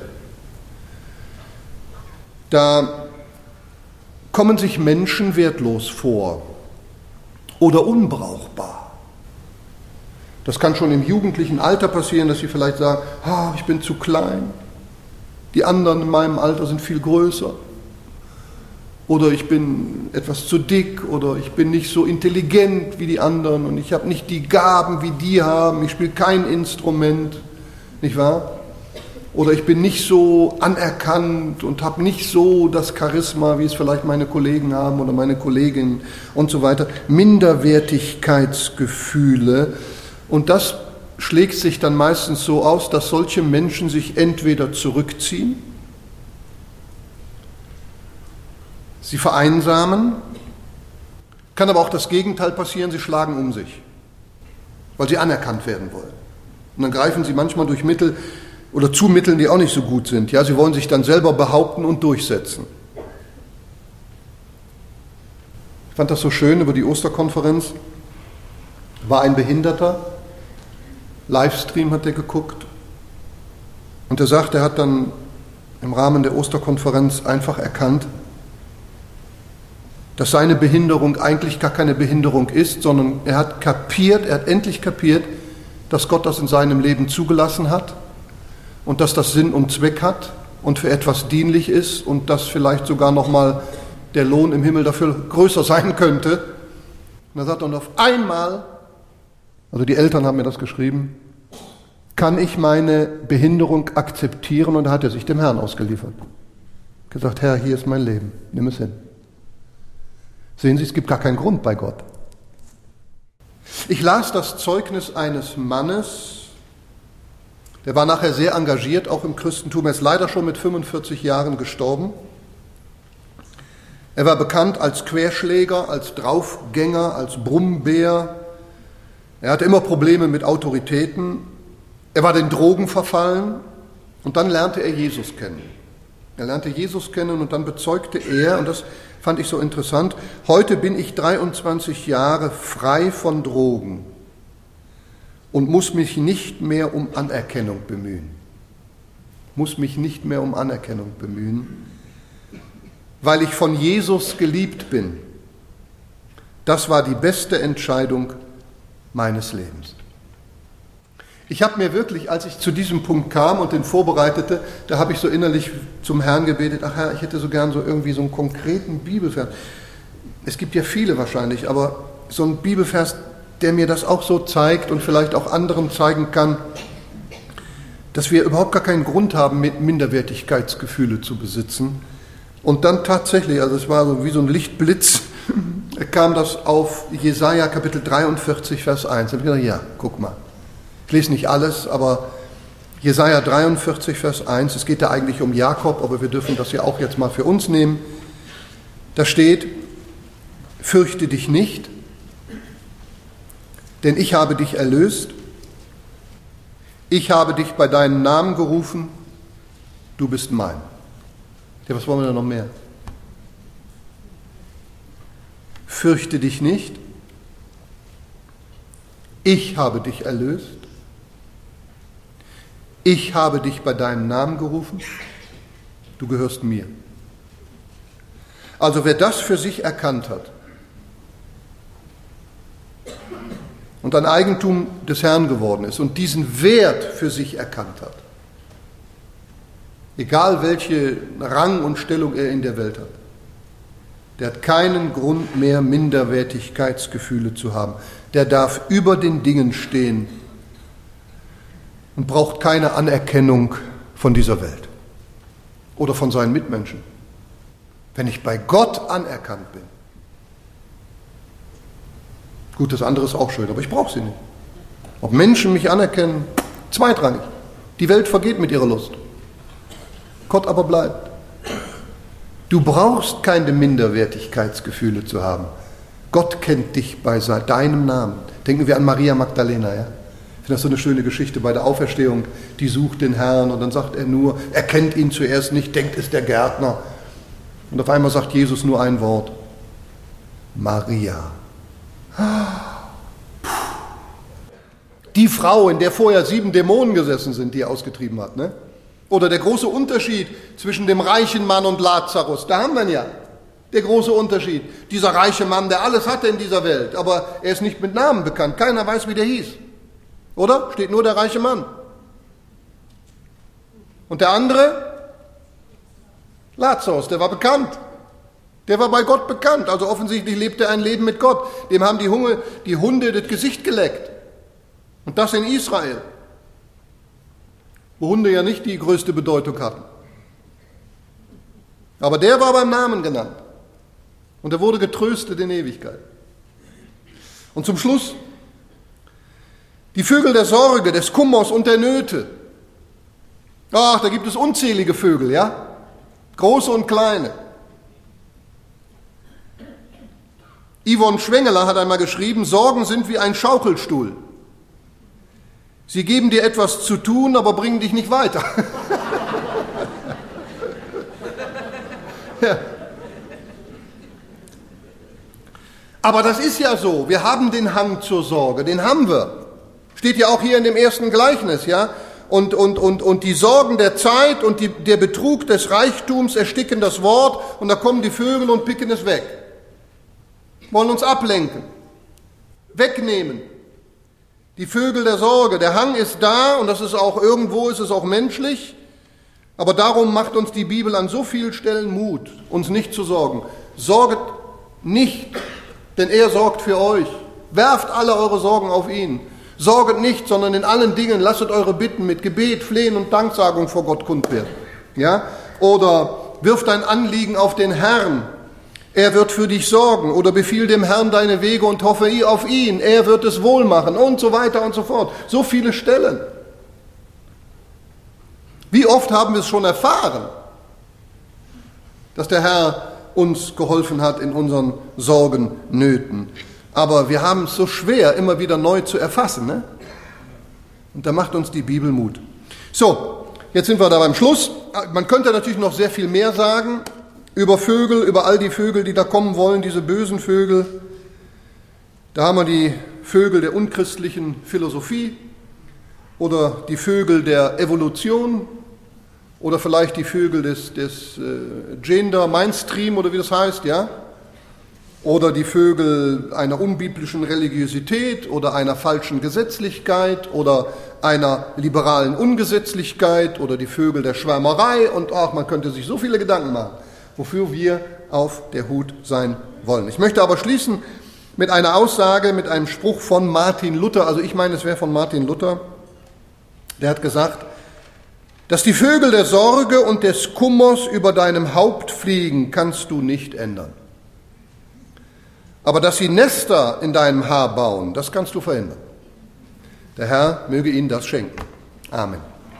Da kommen sich Menschen wertlos vor oder unbrauchbar. Das kann schon im jugendlichen Alter passieren, dass sie vielleicht sagen, ah, ich bin zu klein, die anderen in meinem Alter sind viel größer, oder ich bin etwas zu dick, oder ich bin nicht so intelligent wie die anderen und ich habe nicht die Gaben, wie die haben, ich spiele kein Instrument, nicht wahr? Oder ich bin nicht so anerkannt und habe nicht so das Charisma, wie es vielleicht meine Kollegen haben oder meine Kolleginnen und so weiter. Minderwertigkeitsgefühle. Und das schlägt sich dann meistens so aus, dass solche Menschen sich entweder zurückziehen, sie vereinsamen, kann aber auch das Gegenteil passieren, sie schlagen um sich, weil sie anerkannt werden wollen. Und dann greifen sie manchmal durch Mittel, oder zu Mitteln, die auch nicht so gut sind. Ja, sie wollen sich dann selber behaupten und durchsetzen. Ich fand das so schön über die Osterkonferenz. War ein Behinderter, Livestream hat er geguckt. Und er sagt, er hat dann im Rahmen der Osterkonferenz einfach erkannt, dass seine Behinderung eigentlich gar keine Behinderung ist, sondern er hat kapiert, er hat endlich kapiert, dass Gott das in seinem Leben zugelassen hat. Und dass das Sinn und Zweck hat und für etwas dienlich ist und dass vielleicht sogar nochmal der Lohn im Himmel dafür größer sein könnte. Und er sagt, und auf einmal, also die Eltern haben mir das geschrieben, kann ich meine Behinderung akzeptieren, und da hat er sich dem Herrn ausgeliefert. Gesagt, Herr, hier ist mein Leben, nimm es hin. Sehen Sie, es gibt gar keinen Grund bei Gott. Ich las das Zeugnis eines Mannes, der war nachher sehr engagiert, auch im Christentum. Er ist leider schon mit fünfundvierzig Jahren gestorben. Er war bekannt als Querschläger, als Draufgänger, als Brummbär. Er hatte immer Probleme mit Autoritäten. Er war den Drogen verfallen und dann lernte er Jesus kennen. Er lernte Jesus kennen und dann bezeugte er, und das fand ich so interessant, heute bin ich dreiundzwanzig Jahre frei von Drogen und muss mich nicht mehr um Anerkennung bemühen. Muss mich nicht mehr um Anerkennung bemühen, weil ich von Jesus geliebt bin. Das war die beste Entscheidung meines Lebens. Ich habe mir wirklich, als ich zu diesem Punkt kam und den vorbereitete, da habe ich so innerlich zum Herrn gebetet, ach Herr, ich hätte so gern so irgendwie so einen konkreten Bibelvers. Es gibt ja viele wahrscheinlich, aber so ein Bibelvers, der mir das auch so zeigt und vielleicht auch anderen zeigen kann, dass wir überhaupt gar keinen Grund haben, mit Minderwertigkeitsgefühle zu besitzen. Und dann tatsächlich, also es war so wie so ein Lichtblitz, kam das auf Jesaja Kapitel dreiundvierzig, Vers eins. Da habe ich gedacht, ja, guck mal. Ich lese nicht alles, aber Jesaja dreiundvierzig, Vers eins, es geht da eigentlich um Jakob, aber wir dürfen das ja auch jetzt mal für uns nehmen. Da steht, fürchte dich nicht, denn ich habe dich erlöst. Ich habe dich bei deinem Namen gerufen, du bist mein. Ja, was wollen wir da noch mehr? Fürchte dich nicht, ich habe dich erlöst. Ich habe dich bei deinem Namen gerufen, du gehörst mir. Also wer das für sich erkannt hat und ein Eigentum des Herrn geworden ist und diesen Wert für sich erkannt hat, egal welche Rang und Stellung er in der Welt hat, der hat keinen Grund mehr, Minderwertigkeitsgefühle zu haben. Der darf über den Dingen stehen und braucht keine Anerkennung von dieser Welt oder von seinen Mitmenschen. Wenn ich bei Gott anerkannt bin, gut, das andere ist auch schön, aber ich brauche sie nicht. Ob Menschen mich anerkennen, zweitrangig. Die Welt vergeht mit ihrer Lust. Gott aber bleibt. Du brauchst keine Minderwertigkeitsgefühle zu haben. Gott kennt dich bei deinem Namen. Denken wir an Maria Magdalena, ja? Ich finde das so eine schöne Geschichte bei der Auferstehung. Die sucht den Herrn und dann sagt er nur, er kennt ihn zuerst nicht, denkt, es ist der Gärtner. Und auf einmal sagt Jesus nur ein Wort. Maria. Die Frau, in der vorher sieben Dämonen gesessen sind, die er ausgetrieben hat, ne? Oder der große Unterschied zwischen dem reichen Mann und Lazarus, da haben wir ihn ja. Der große Unterschied. Dieser reiche Mann, der alles hatte in dieser Welt, aber er ist nicht mit Namen bekannt. Keiner weiß, wie der hieß. Oder? Steht nur der reiche Mann. Und der andere? Lazarus, der war bekannt. Der war bei Gott bekannt. Also offensichtlich lebte er ein Leben mit Gott. Dem haben die, Hunde, die Hunde das Gesicht geleckt. Und das in Israel, wo Hunde ja nicht die größte Bedeutung hatten. Aber der war beim Namen genannt. Und er wurde getröstet in Ewigkeit. Und zum Schluss, die Vögel der Sorge, des Kummers und der Nöte. Ach, da gibt es unzählige Vögel, ja? Große und kleine. Yvonne Schwengeler hat einmal geschrieben, Sorgen sind wie ein Schaukelstuhl. Sie geben dir etwas zu tun, aber bringen dich nicht weiter. Ja. Aber das ist ja so, wir haben den Hang zur Sorge, den haben wir. Steht ja auch hier in dem ersten Gleichnis, ja. Und, und, und, und die Sorgen der Zeit und die, der Betrug des Reichtums ersticken das Wort und da kommen die Vögel und picken es weg. Wollen uns ablenken, wegnehmen. Die Vögel der Sorge, der Hang ist da und das ist auch, irgendwo ist es auch menschlich, aber darum macht uns die Bibel an so vielen Stellen Mut, uns nicht zu sorgen. Sorget nicht, denn er sorgt für euch. Werft alle eure Sorgen auf ihn. Sorget nicht, sondern in allen Dingen lasset eure Bitten mit Gebet, Flehen und Danksagung vor Gott kund werden. Ja? Oder wirf dein Anliegen auf den Herrn. Er wird für dich sorgen. Oder befiehl dem Herrn deine Wege und hoffe auf ihn. Er wird es wohl machen und so weiter und so fort. So viele Stellen. Wie oft haben wir es schon erfahren, dass der Herr uns geholfen hat in unseren Sorgen, Nöten. Aber wir haben es so schwer, immer wieder neu zu erfassen. Ne? Und da macht uns die Bibel Mut. So, jetzt sind wir da beim Schluss. Man könnte natürlich noch sehr viel mehr sagen über Vögel, über all die Vögel, die da kommen wollen, diese bösen Vögel. Da haben wir die Vögel der unchristlichen Philosophie oder die Vögel der Evolution oder vielleicht die Vögel des, des äh, Gender Mainstream oder wie das heißt, ja? Oder die Vögel einer unbiblischen Religiosität oder einer falschen Gesetzlichkeit oder einer liberalen Ungesetzlichkeit oder die Vögel der Schwärmerei und auch man könnte sich so viele Gedanken machen, wofür wir auf der Hut sein wollen. Ich möchte aber schließen mit einer Aussage, mit einem Spruch von Martin Luther, also ich meine, es wäre von Martin Luther, der hat gesagt, dass die Vögel der Sorge und des Kummers über deinem Haupt fliegen, kannst du nicht ändern. Aber dass sie Nester in deinem Haar bauen, das kannst du verhindern. Der Herr möge ihnen das schenken. Amen.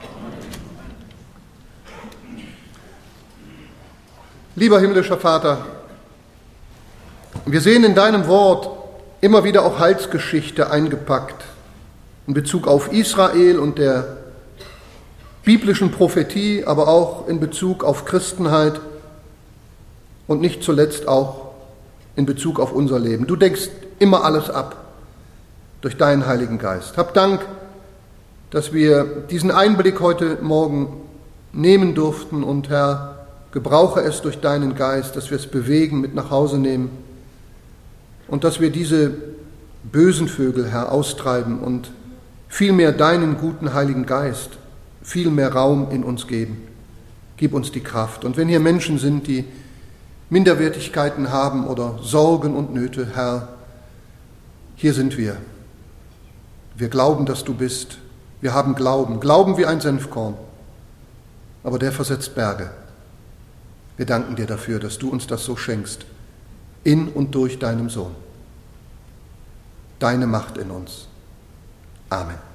Lieber himmlischer Vater, wir sehen in deinem Wort immer wieder auch Heilsgeschichte eingepackt in Bezug auf Israel und der biblischen Prophetie, aber auch in Bezug auf Christenheit und nicht zuletzt auch in Bezug auf unser Leben. Du denkst immer alles ab durch deinen Heiligen Geist. Hab Dank, dass wir diesen Einblick heute Morgen nehmen durften und Herr, gebrauche es durch deinen Geist, dass wir es bewegen, mit nach Hause nehmen und dass wir diese bösen Vögel, Herr, austreiben und vielmehr deinen guten Heiligen Geist viel mehr Raum in uns geben. Gib uns die Kraft. Und wenn hier Menschen sind, die Minderwertigkeiten haben oder Sorgen und Nöte, Herr, hier sind wir. Wir glauben, dass du bist. Wir haben Glauben. Glauben wie ein Senfkorn. Aber der versetzt Berge. Wir danken dir dafür, dass du uns das so schenkst. In und durch deinem Sohn. Deine Macht in uns. Amen.